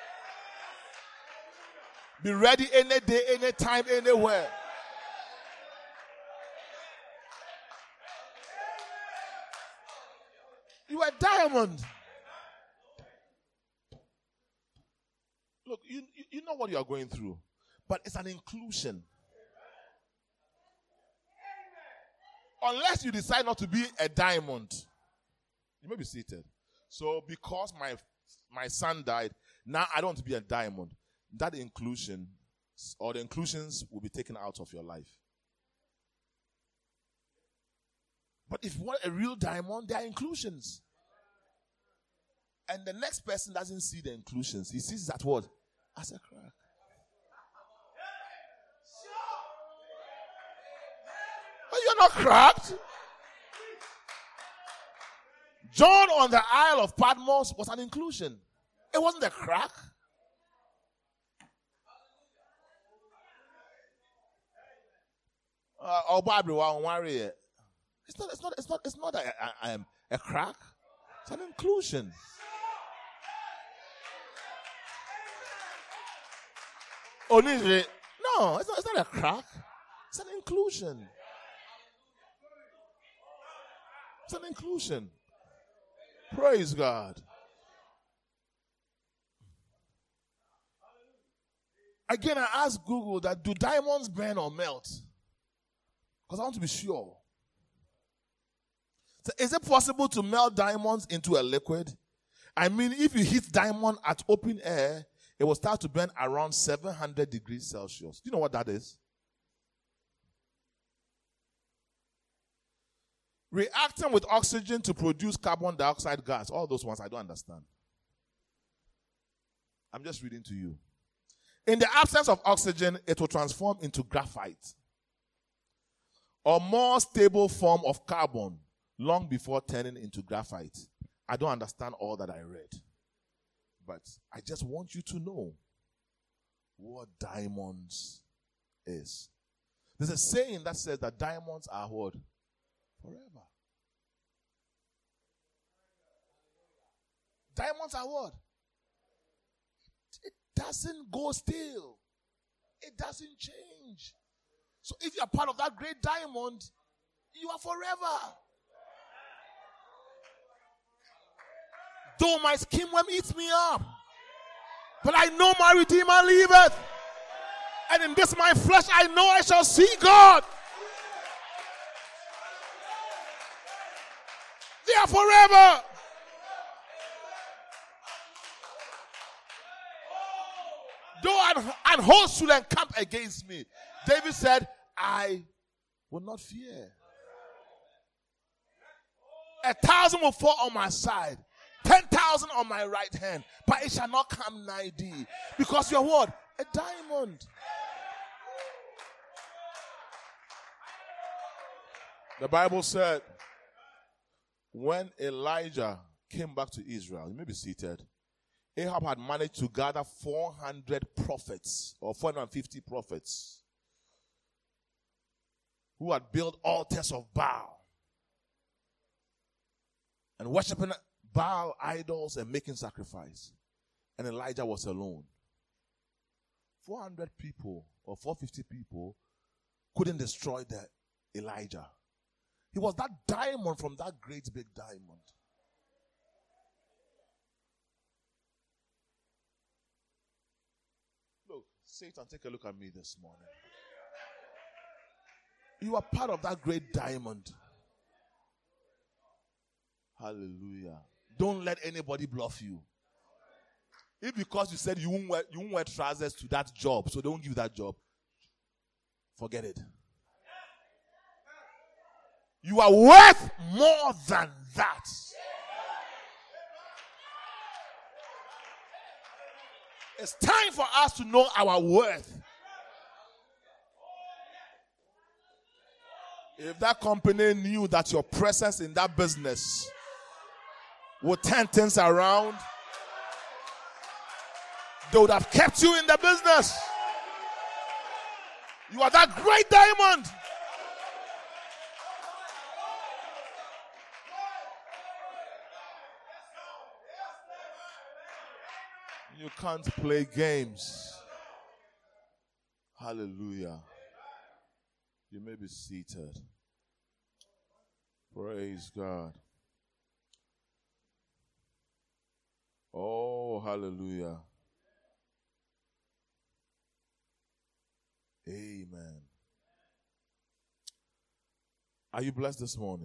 be ready any day, anytime, anywhere. You are a diamond. Look, you, you, you know what you are going through, but it's an inclusion. Unless you decide not to be a diamond, you may be seated. So because my my son died, now I don't want to be a diamond. That inclusion or the inclusions will be taken out of your life. But if you want a real diamond, there are inclusions. And the next person doesn't see the inclusions. He sees that word as a crack. But you're not cracked. John on the Isle of Patmos was an inclusion. It wasn't a crack. Uh, oh, Bible, won't worry. It's not. It's not. It's not. It's not a, a, a, a crack. It's an inclusion. Only no. It's not. It's not a crack. It's an inclusion. It's an inclusion. Praise God. Again, I asked Google that do diamonds burn or melt? Because I want to be sure. So is it possible to melt diamonds into a liquid? I mean, if you heat diamond at open air, it will start to burn around seven hundred degrees Celsius. Do you know what that is? Reacting with oxygen to produce carbon dioxide gas. All those ones I don't understand. I'm just reading to you. In the absence of oxygen, it will transform into graphite, or more stable form of carbon, long before turning into graphite. I don't understand all that I read. But I just want you to know what diamonds is. There's a saying that says that diamonds are what? Forever. Diamonds are what? It doesn't go still. It doesn't change. So if you're part of that great diamond, you are forever. Though my skin worm eats me up, but I know my Redeemer liveth. And in this my flesh I know I shall see God. They are forever. Though an, an host should encamp against me, David said, I will not fear. A thousand will fall on my side, ten thousand on my right hand, but it shall not come nigh thee. Because you're what? A diamond. The Bible said, when Elijah came back to Israel, you may be seated, Ahab had managed to gather four hundred prophets, or four hundred fifty prophets, who had built altars of Baal and worshiping Baal idols and making sacrifice. And Elijah was alone. four hundred people or four hundred fifty people couldn't destroy the Elijah. He was that diamond from that great big diamond. Look, Satan, take a look at me this morning. You are part of that great diamond. Hallelujah. Don't let anybody bluff you. If because you said you won't wear, you won't wear trousers to that job, so they won't give you that job, forget it. You are worth more than that. It's time for us to know our worth. If that company knew that your presence in that business would turn things around, they would have kept you in the business. You are that great diamond. You can't play games. Hallelujah. You may be seated. Praise God. Oh, hallelujah. Amen. Are you blessed this morning?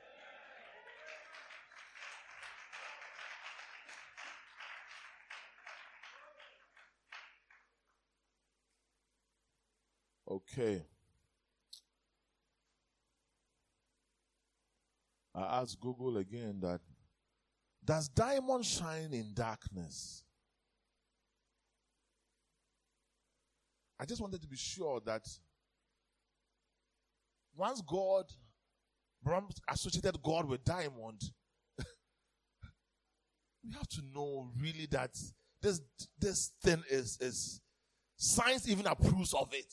Okay. I asked Google again that, does diamond shine in darkness? I just wanted to be sure that once God associated God with diamond, we have to know really that this this thing is, is science even approves of it.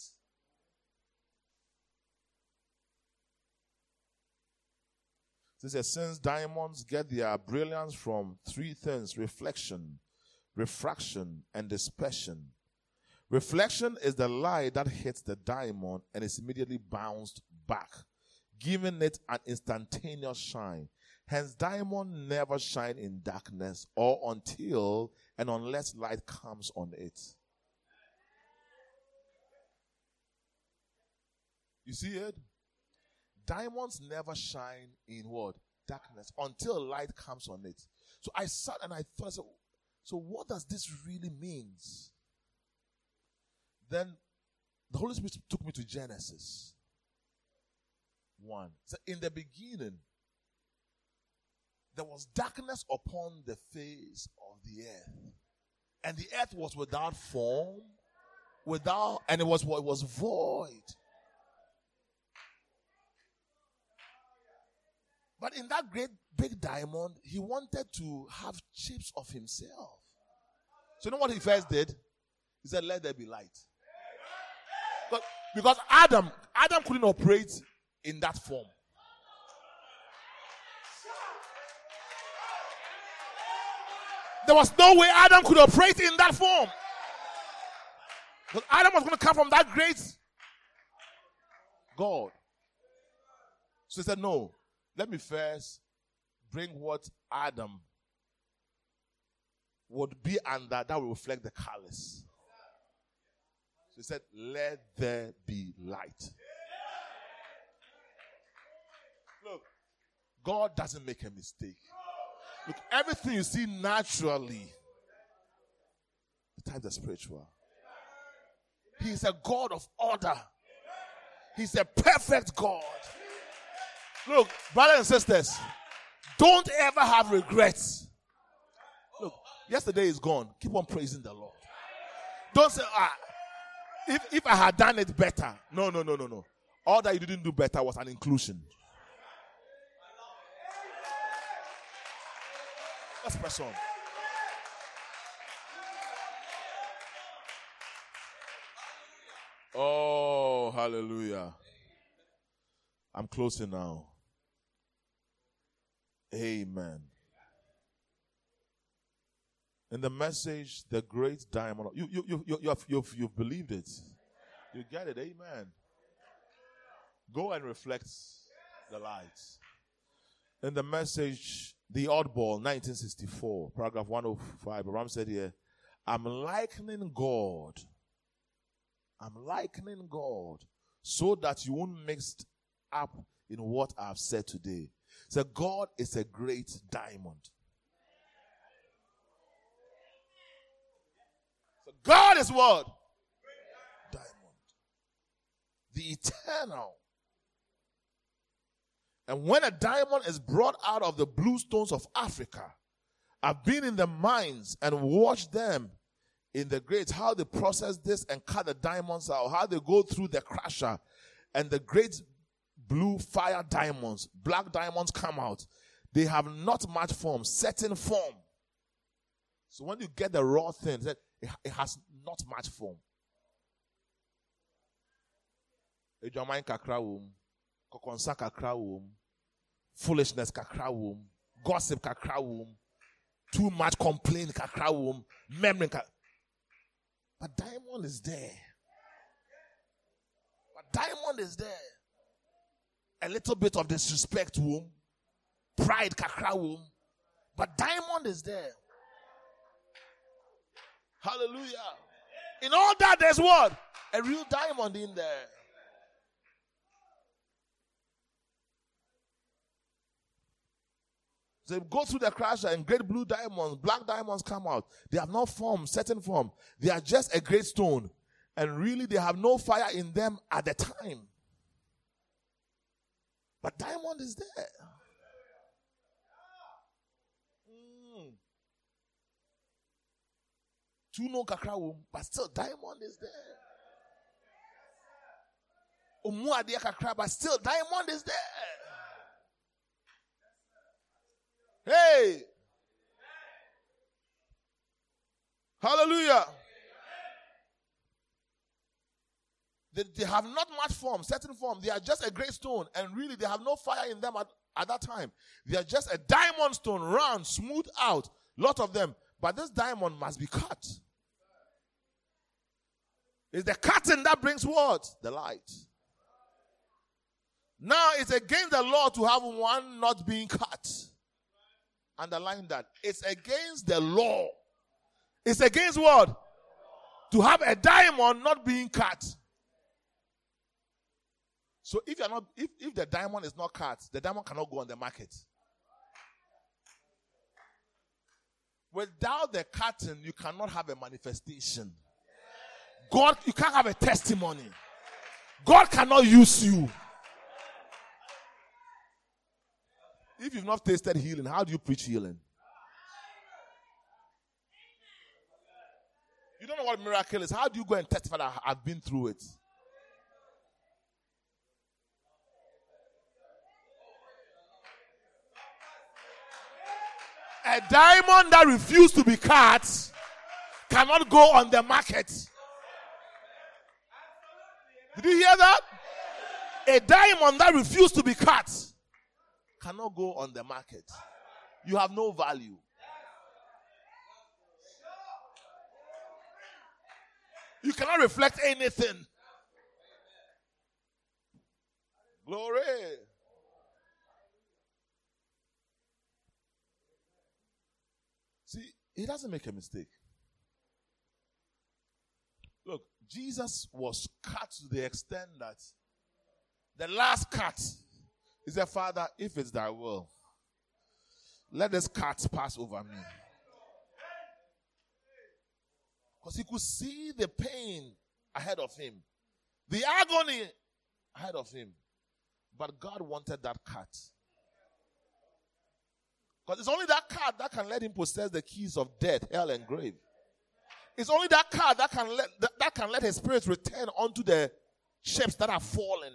This says, since diamonds get their brilliance from three things: reflection, refraction, and dispersion. Reflection is the light that hits the diamond and is immediately bounced back, giving it an instantaneous shine. Hence, diamond never shine in darkness or until and unless light comes on it. You see it? Diamonds never shine in what? Darkness until light comes on it. So I sat and I thought, so, so what does this really mean? Then the Holy Spirit took me to Genesis one. So in the beginning, there was darkness upon the face of the earth. And the earth was without form, without, and it was what? It was void. But in that great big diamond, he wanted to have chips of himself. So you know what he first did? He said, let there be light. But because Adam, Adam couldn't operate in that form. There was no way Adam could operate in that form. But Adam was going to come from that great God. So he said, no. Let me first bring what Adam would be under that will reflect the colors. So he said, let there be light. Look, God doesn't make a mistake. Look, everything you see naturally, the times are spiritual. He's a God of order. He's a perfect God. Look, brothers and sisters, don't ever have regrets. Look, yesterday is gone. Keep on praising the Lord. Don't say, ah, if, if I had done it better. No, no, no, no, no. All that you didn't do better was an inclusion. Let's press on. Oh, hallelujah. I'm closing now. Amen. In the message, the great diamond, you, you, you, you, you have, you've, you've believed it. You get it. Amen. Go and reflect the light. In the message, The Oddball, nineteen sixty-four, paragraph one oh five, Abraham said here, I'm likening God. I'm likening God so that you won't mix up in what I have said today. So God is a great diamond. So God is what? Diamond. The eternal. And when a diamond is brought out of the blue stones of Africa, I've been in the mines and watched them in the grades, how they process this and cut the diamonds out, how they go through the crusher and the great blue fire diamonds, black diamonds come out. They have not much form, certain form. So when you get the raw thing, it has not much form. Kokonsa kakra wom, foolishness kakra wom, gossip kakra wom, too much complaint kakra wom, memory kakra. But diamond is there. But diamond is there. A little bit of disrespect wom, pride kakra wom, but diamond is there. Hallelujah. In all that, there's what? A real diamond in there. They go through the crusher and great blue diamonds, black diamonds come out. They have no form, certain form. They are just a great stone. And really they have no fire in them at the time. But diamond is there. Mm. Two no kakra, but still diamond is there. Omu adia kakra, but still diamond is there. Hey! Hallelujah! They, they have not much form, certain form. They are just a great stone, and really they have no fire in them at, at that time. They are just a diamond stone, round, smooth out, lot of them. But this diamond must be cut. It's the cutting that brings what? The light. Now it's against the law to have one not being cut. Underline that. It's against the law. It's against what? To have a diamond not being cut. So if you're not, if, if the diamond is not cut, the diamond cannot go on the market. Without the cutting, you cannot have a manifestation. God, you can't have a testimony. God cannot use you. If you've not tasted healing, how do you preach healing? You don't know what miracle is. How do you go and testify that I've been through it? A diamond that refused to be cut cannot go on the market. Did you hear that? A diamond that refused to be cut cannot go on the market. You have no value. You cannot reflect anything. Glory. See, he doesn't make a mistake. Look, Jesus was cut to the extent that the last cut, he said, Father, if it's thy will, let this cut pass over me. Because he could see the pain ahead of him, the agony ahead of him. But God wanted that cut. Because it's only that cut that can let him possess the keys of death, hell, and grave. It's only that cut that can let that, that can let his spirit return onto the ships that are fallen.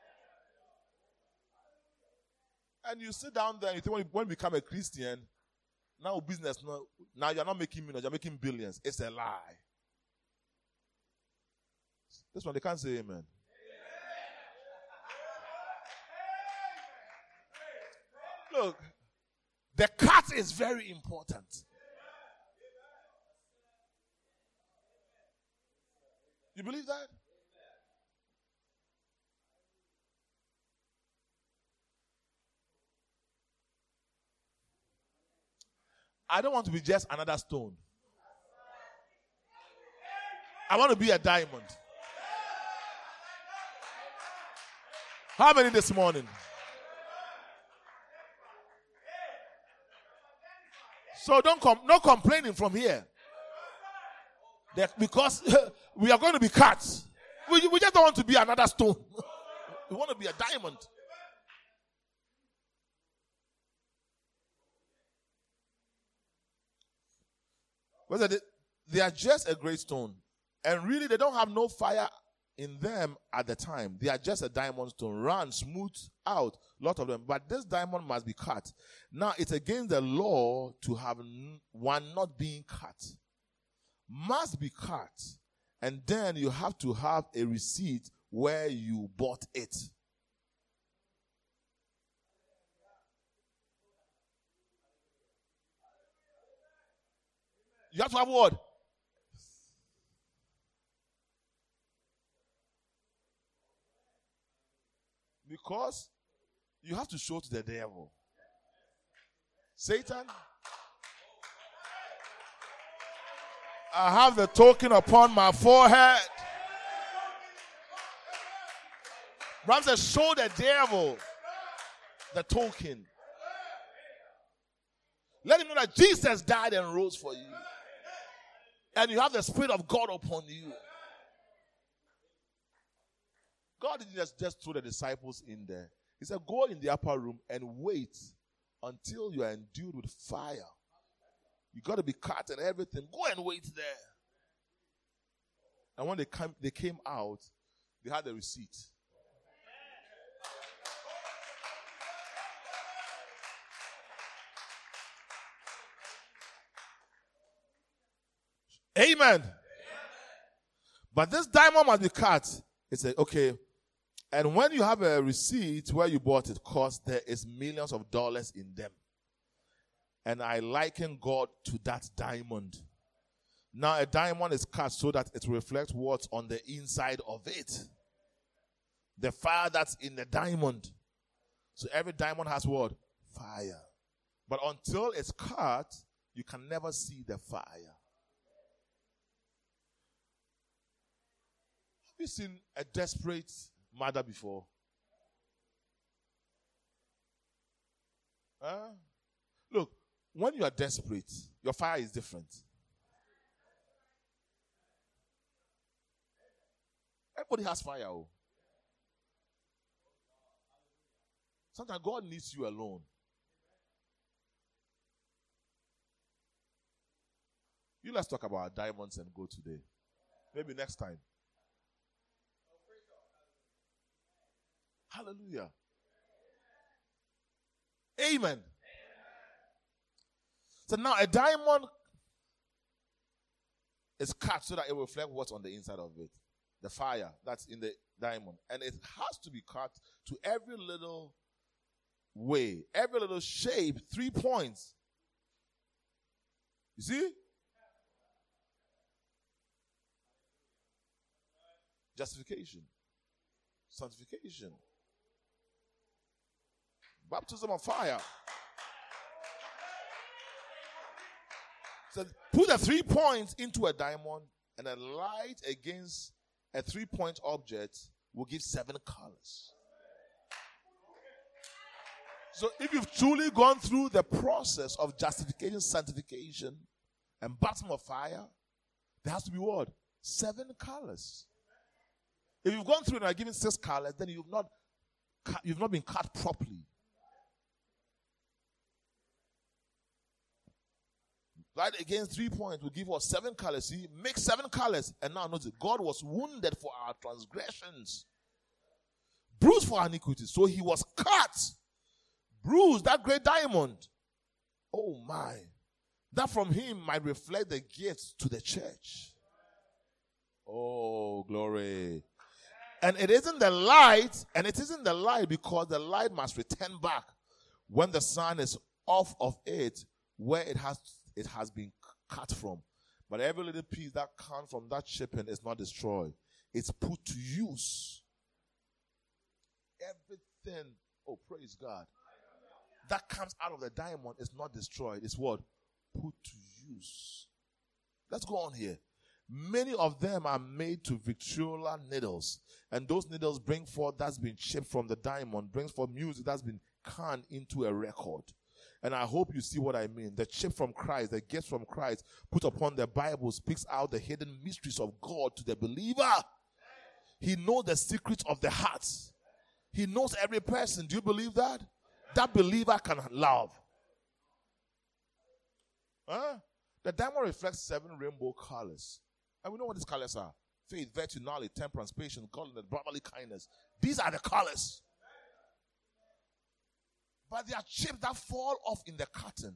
And you sit down there and you think when you, when you become a Christian, now business, now, now you're not making millions, you're making billions. It's a lie. This one, they can't say amen. Look, the cut is very important. You believe that? I don't want to be just another stone. I want to be a diamond. How many this morning? So don't com- no complaining from here. That because we are going to be cut. We, we just don't want to be another stone. We want to be a diamond. Well, they, they are just a great stone. And really, they don't have no fire in them at the time. They are just a diamond stone. Run, smooth out, lot of them. But this diamond must be cut. Now, it's against the law to have one not being cut. Must be cut. And then you have to have a receipt where you bought it. You have to have what? Because you have to show to the devil. Satan, I have the token upon my forehead. Ram says, show the devil the token. Let him know that Jesus died and rose for you. And you have the Spirit of God upon you. God didn't just, just throw the disciples in there. He said, go in the upper room and wait until you are endued with fire. You got to be cut and everything. Go and wait there. And when they came, they came out, they had the receipt. Amen. Amen. But this diamond must be cut. It's like, okay. And when you have a receipt where you bought it, cost, there is millions of dollars in them. And I liken God to that diamond. Now, a diamond is cut so that it reflects what's on the inside of it. The fire that's in the diamond. So every diamond has what? Fire. But until it's cut, you can never see the fire. Have you seen a desperate mother before? Huh? Look, when you are desperate, your fire is different. Everybody has fire. Oh. Sometimes God needs you alone. You let's talk about diamonds and go today. Maybe next time. Hallelujah. Amen. Amen. So now a diamond is cut so that it will reflect what's on the inside of it. The fire that's in the diamond. And it has to be cut to every little way, every little shape, three points. You see? Justification. Sanctification. Baptism of fire. So put the three points into a diamond, and a light against a three-point object will give seven colors. So if you've truly gone through the process of justification, sanctification, and baptism of fire, there has to be what? Seven colors. If you've gone through and are given six colors, then you've not you've not been cut properly. Right against three points will give us seven colors. See, make seven colors. And now notice, God was wounded for our transgressions, bruised for our iniquities. So he was cut, bruised, that great diamond. Oh my. That from him might reflect the gifts to the church. Oh, glory. And it isn't the light, and it isn't the light because the light must return back when the sun is off of it, where it has it has been cut from. But every little piece that comes from that shipping is not destroyed. It's put to use. Everything, oh praise God, that comes out of the diamond is not destroyed. It's what? Put to use. Let's go on here. Many of them are made to victrola needles. And those needles bring forth that's been chipped from the diamond, brings forth music that's been canned into a record. And I hope you see what I mean. The chip from Christ, the gift from Christ put upon the Bible speaks out the hidden mysteries of God to the believer. He knows the secrets of the heart. He knows every person. Do you believe that? That believer can love. Huh? The diamond reflects seven rainbow colors. And we know what these colors are. Faith, virtue, knowledge, temperance, patience, godliness, brotherly kindness. These are the colors. But there are chips that fall off in the cotton.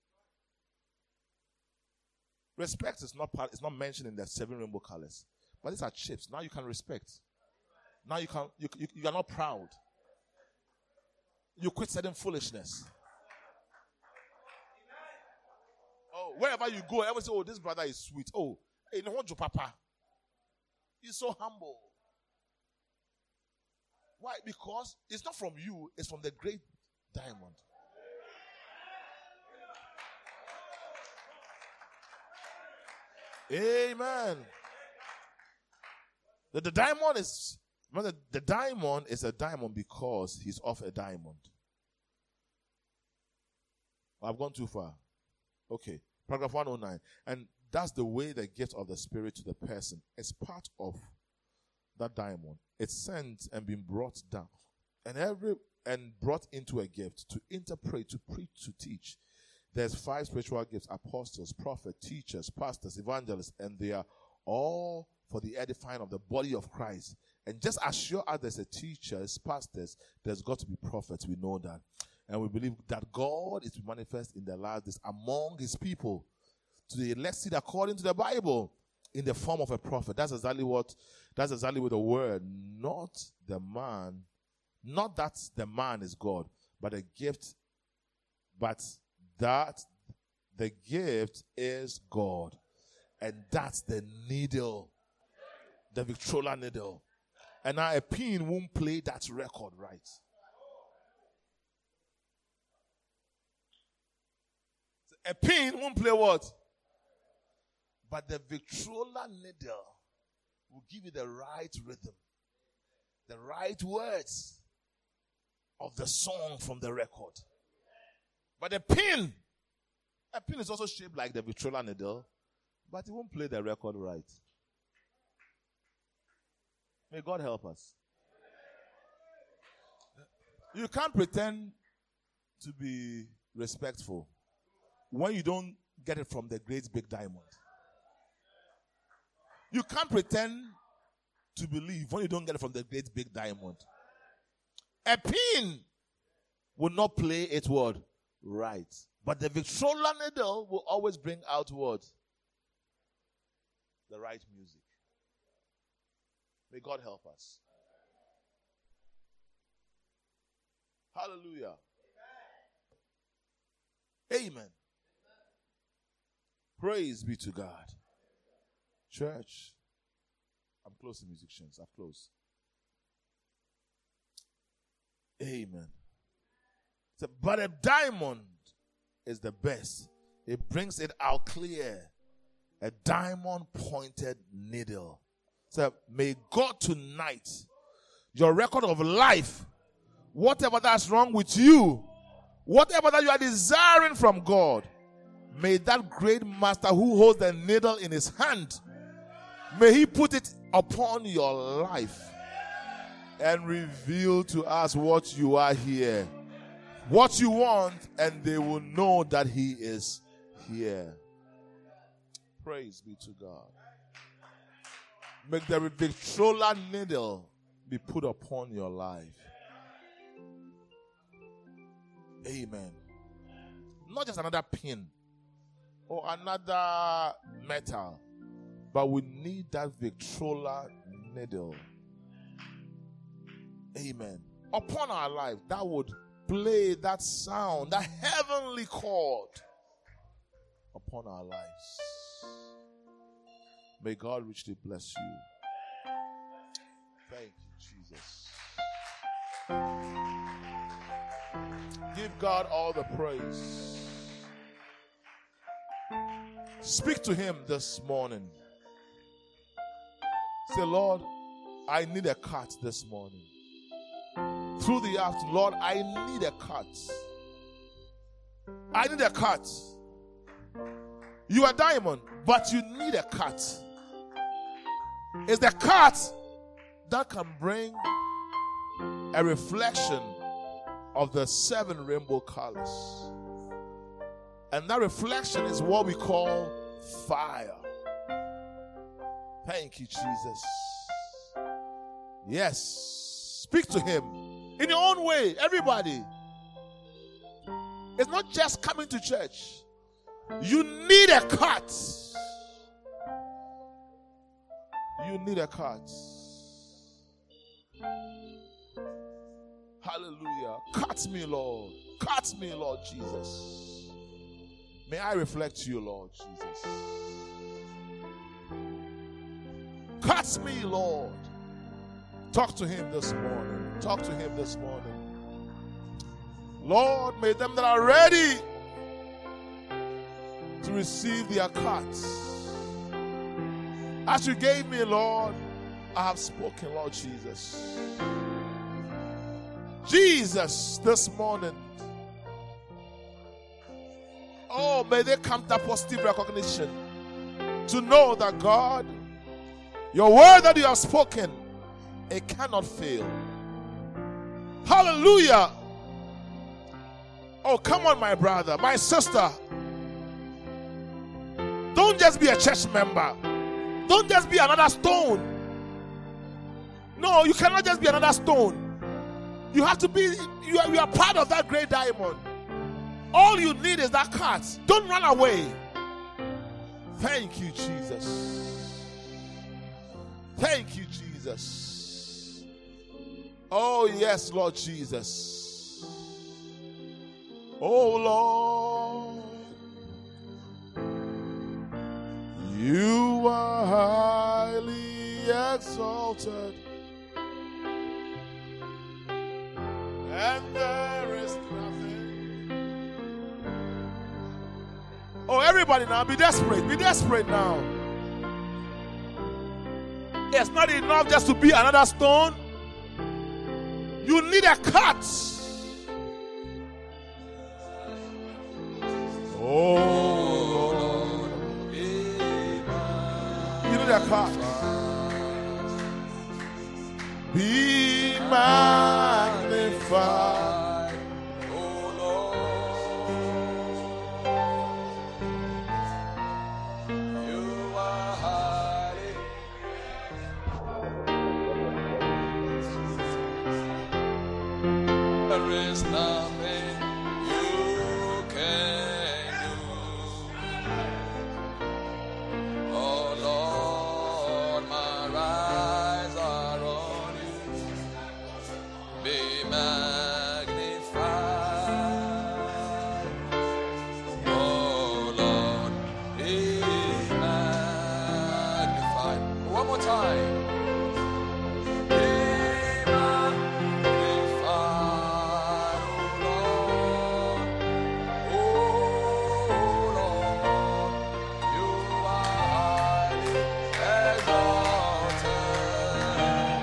Respect is not part, it's not mentioned in the seven rainbow colors. But these are chips. Now you can respect. Now you can you, you, you are not proud. You quit certain foolishness. Oh, wherever you go, everyone say, oh, this brother is sweet. Oh, hey, no one papa. He's so humble. Why? Because it's not from you, it's from the great diamond. Amen. The, the diamond is the, the diamond is a diamond because he's of a diamond. I've gone too far. Okay. Paragraph one oh nine. And that's the way the gift of the Spirit to the person is part of that diamond. It's sent and been brought down. And every and brought into a gift to interpret, to preach, to teach. There's five spiritual gifts: apostles, prophets, teachers, pastors, evangelists, and they are all for the edifying of the body of Christ. And just as sure as there's a teachers, pastors, there's got to be prophets. We know that. And we believe that God is to manifest in the last days among his people to the elect seed according to the Bible in the form of a prophet. That's exactly what, that's exactly what the word, not the man, not that the man is God, but a gift, but that the gift is God. And that's the needle, the victrola needle. And now a pin won't play that record right. A pin won't play what? But the victrola needle will give you the right rhythm, the right words of the song from the record. But the pin, a pin is also shaped like the victrola needle, but it won't play the record right. May God help us. You can't pretend to be respectful when you don't get it from the great big diamond. You can't pretend to believe when you don't get it from the great big diamond. A pin will not play its word right. But the victrola needle will always bring out what? The right music. May God help us. Hallelujah. Amen. Amen. Praise be to God. Church, I'm close to musicians. I'm close. Amen. So, but a diamond is the best. It brings it out clear. A diamond pointed needle. So may God tonight, your record of life, whatever that's wrong with you, whatever that you are desiring from God, may that great master who holds the needle in his hand, may he put it upon your life and reveal to us what you are here, what you want, and they will know that he is here. Praise be to God. Make the victrola needle be put upon your life. Amen. Not just another pin or another metal, but we need that victrola needle. Amen. Upon our life, that would play that sound, that heavenly chord upon our lives. May God richly bless you. Thank you, Jesus. Give God all the praise. Speak to him this morning. Say, Lord, I need a cut this morning. Through the afternoon, Lord, I need a cut. I need a cut. You are diamond, but you need a cut. It's the cut that can bring a reflection of the seven rainbow colors. And that reflection is what we call fire. Thank you, Jesus. Yes. Speak to him in your own way, everybody. It's not just coming to church. You need a cut. You need a cut. Hallelujah. Cut me, Lord. Cut me, Lord Jesus. May I reflect you, Lord Jesus. Cut me, Lord. Talk to him this morning. Talk to him this morning. Lord, may them that are ready to receive their cuts. As you gave me, Lord, I have spoken, Lord Jesus. Jesus, this morning, oh, may they come to positive recognition to know that God, your word that you have spoken, it cannot fail. Hallelujah. Oh, come on, my brother, my sister. Don't just be a church member. Don't just be another stone. No, you cannot just be another stone. You have to be, you are, you are part of that great diamond. All you need is that cut. Don't run away. Thank you, Jesus. Thank you, Jesus. Oh, yes, Lord Jesus. Oh, Lord. You are highly exalted, and there is nothing. Oh, everybody now, be desperate. Be desperate now. It's not enough just to be another stone. You need a cut. Oh, Lord. You need a cut. Be magnified, oh Lord. You are highly. There is nothing you can do. Oh Lord, my eyes are on you. Be magnified. Oh Lord, be magnified. One more time. Be magnified, oh Lord. Oh Lord, you are highly exalted.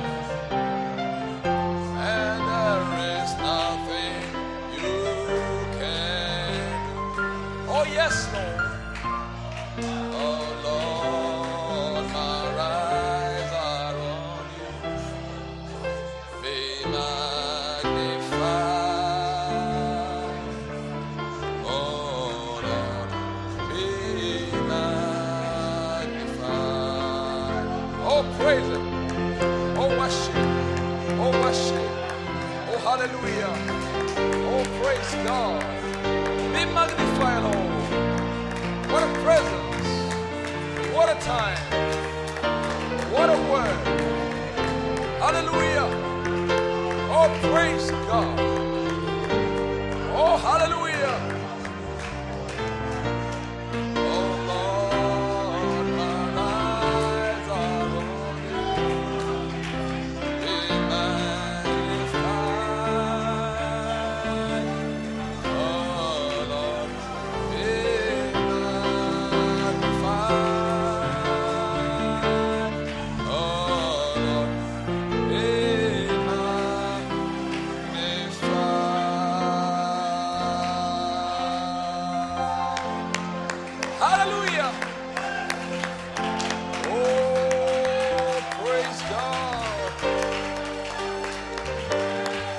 And there is nothing you can do. Oh yes, Lord. Oh Lord, my eyes are on you. Be magnified. Oh Lord, be magnified. Oh praise Him. Oh worship. Oh worship. Oh hallelujah. Oh praise God. Be magnified, Lord. What a presence. What a time. What a word. Hallelujah.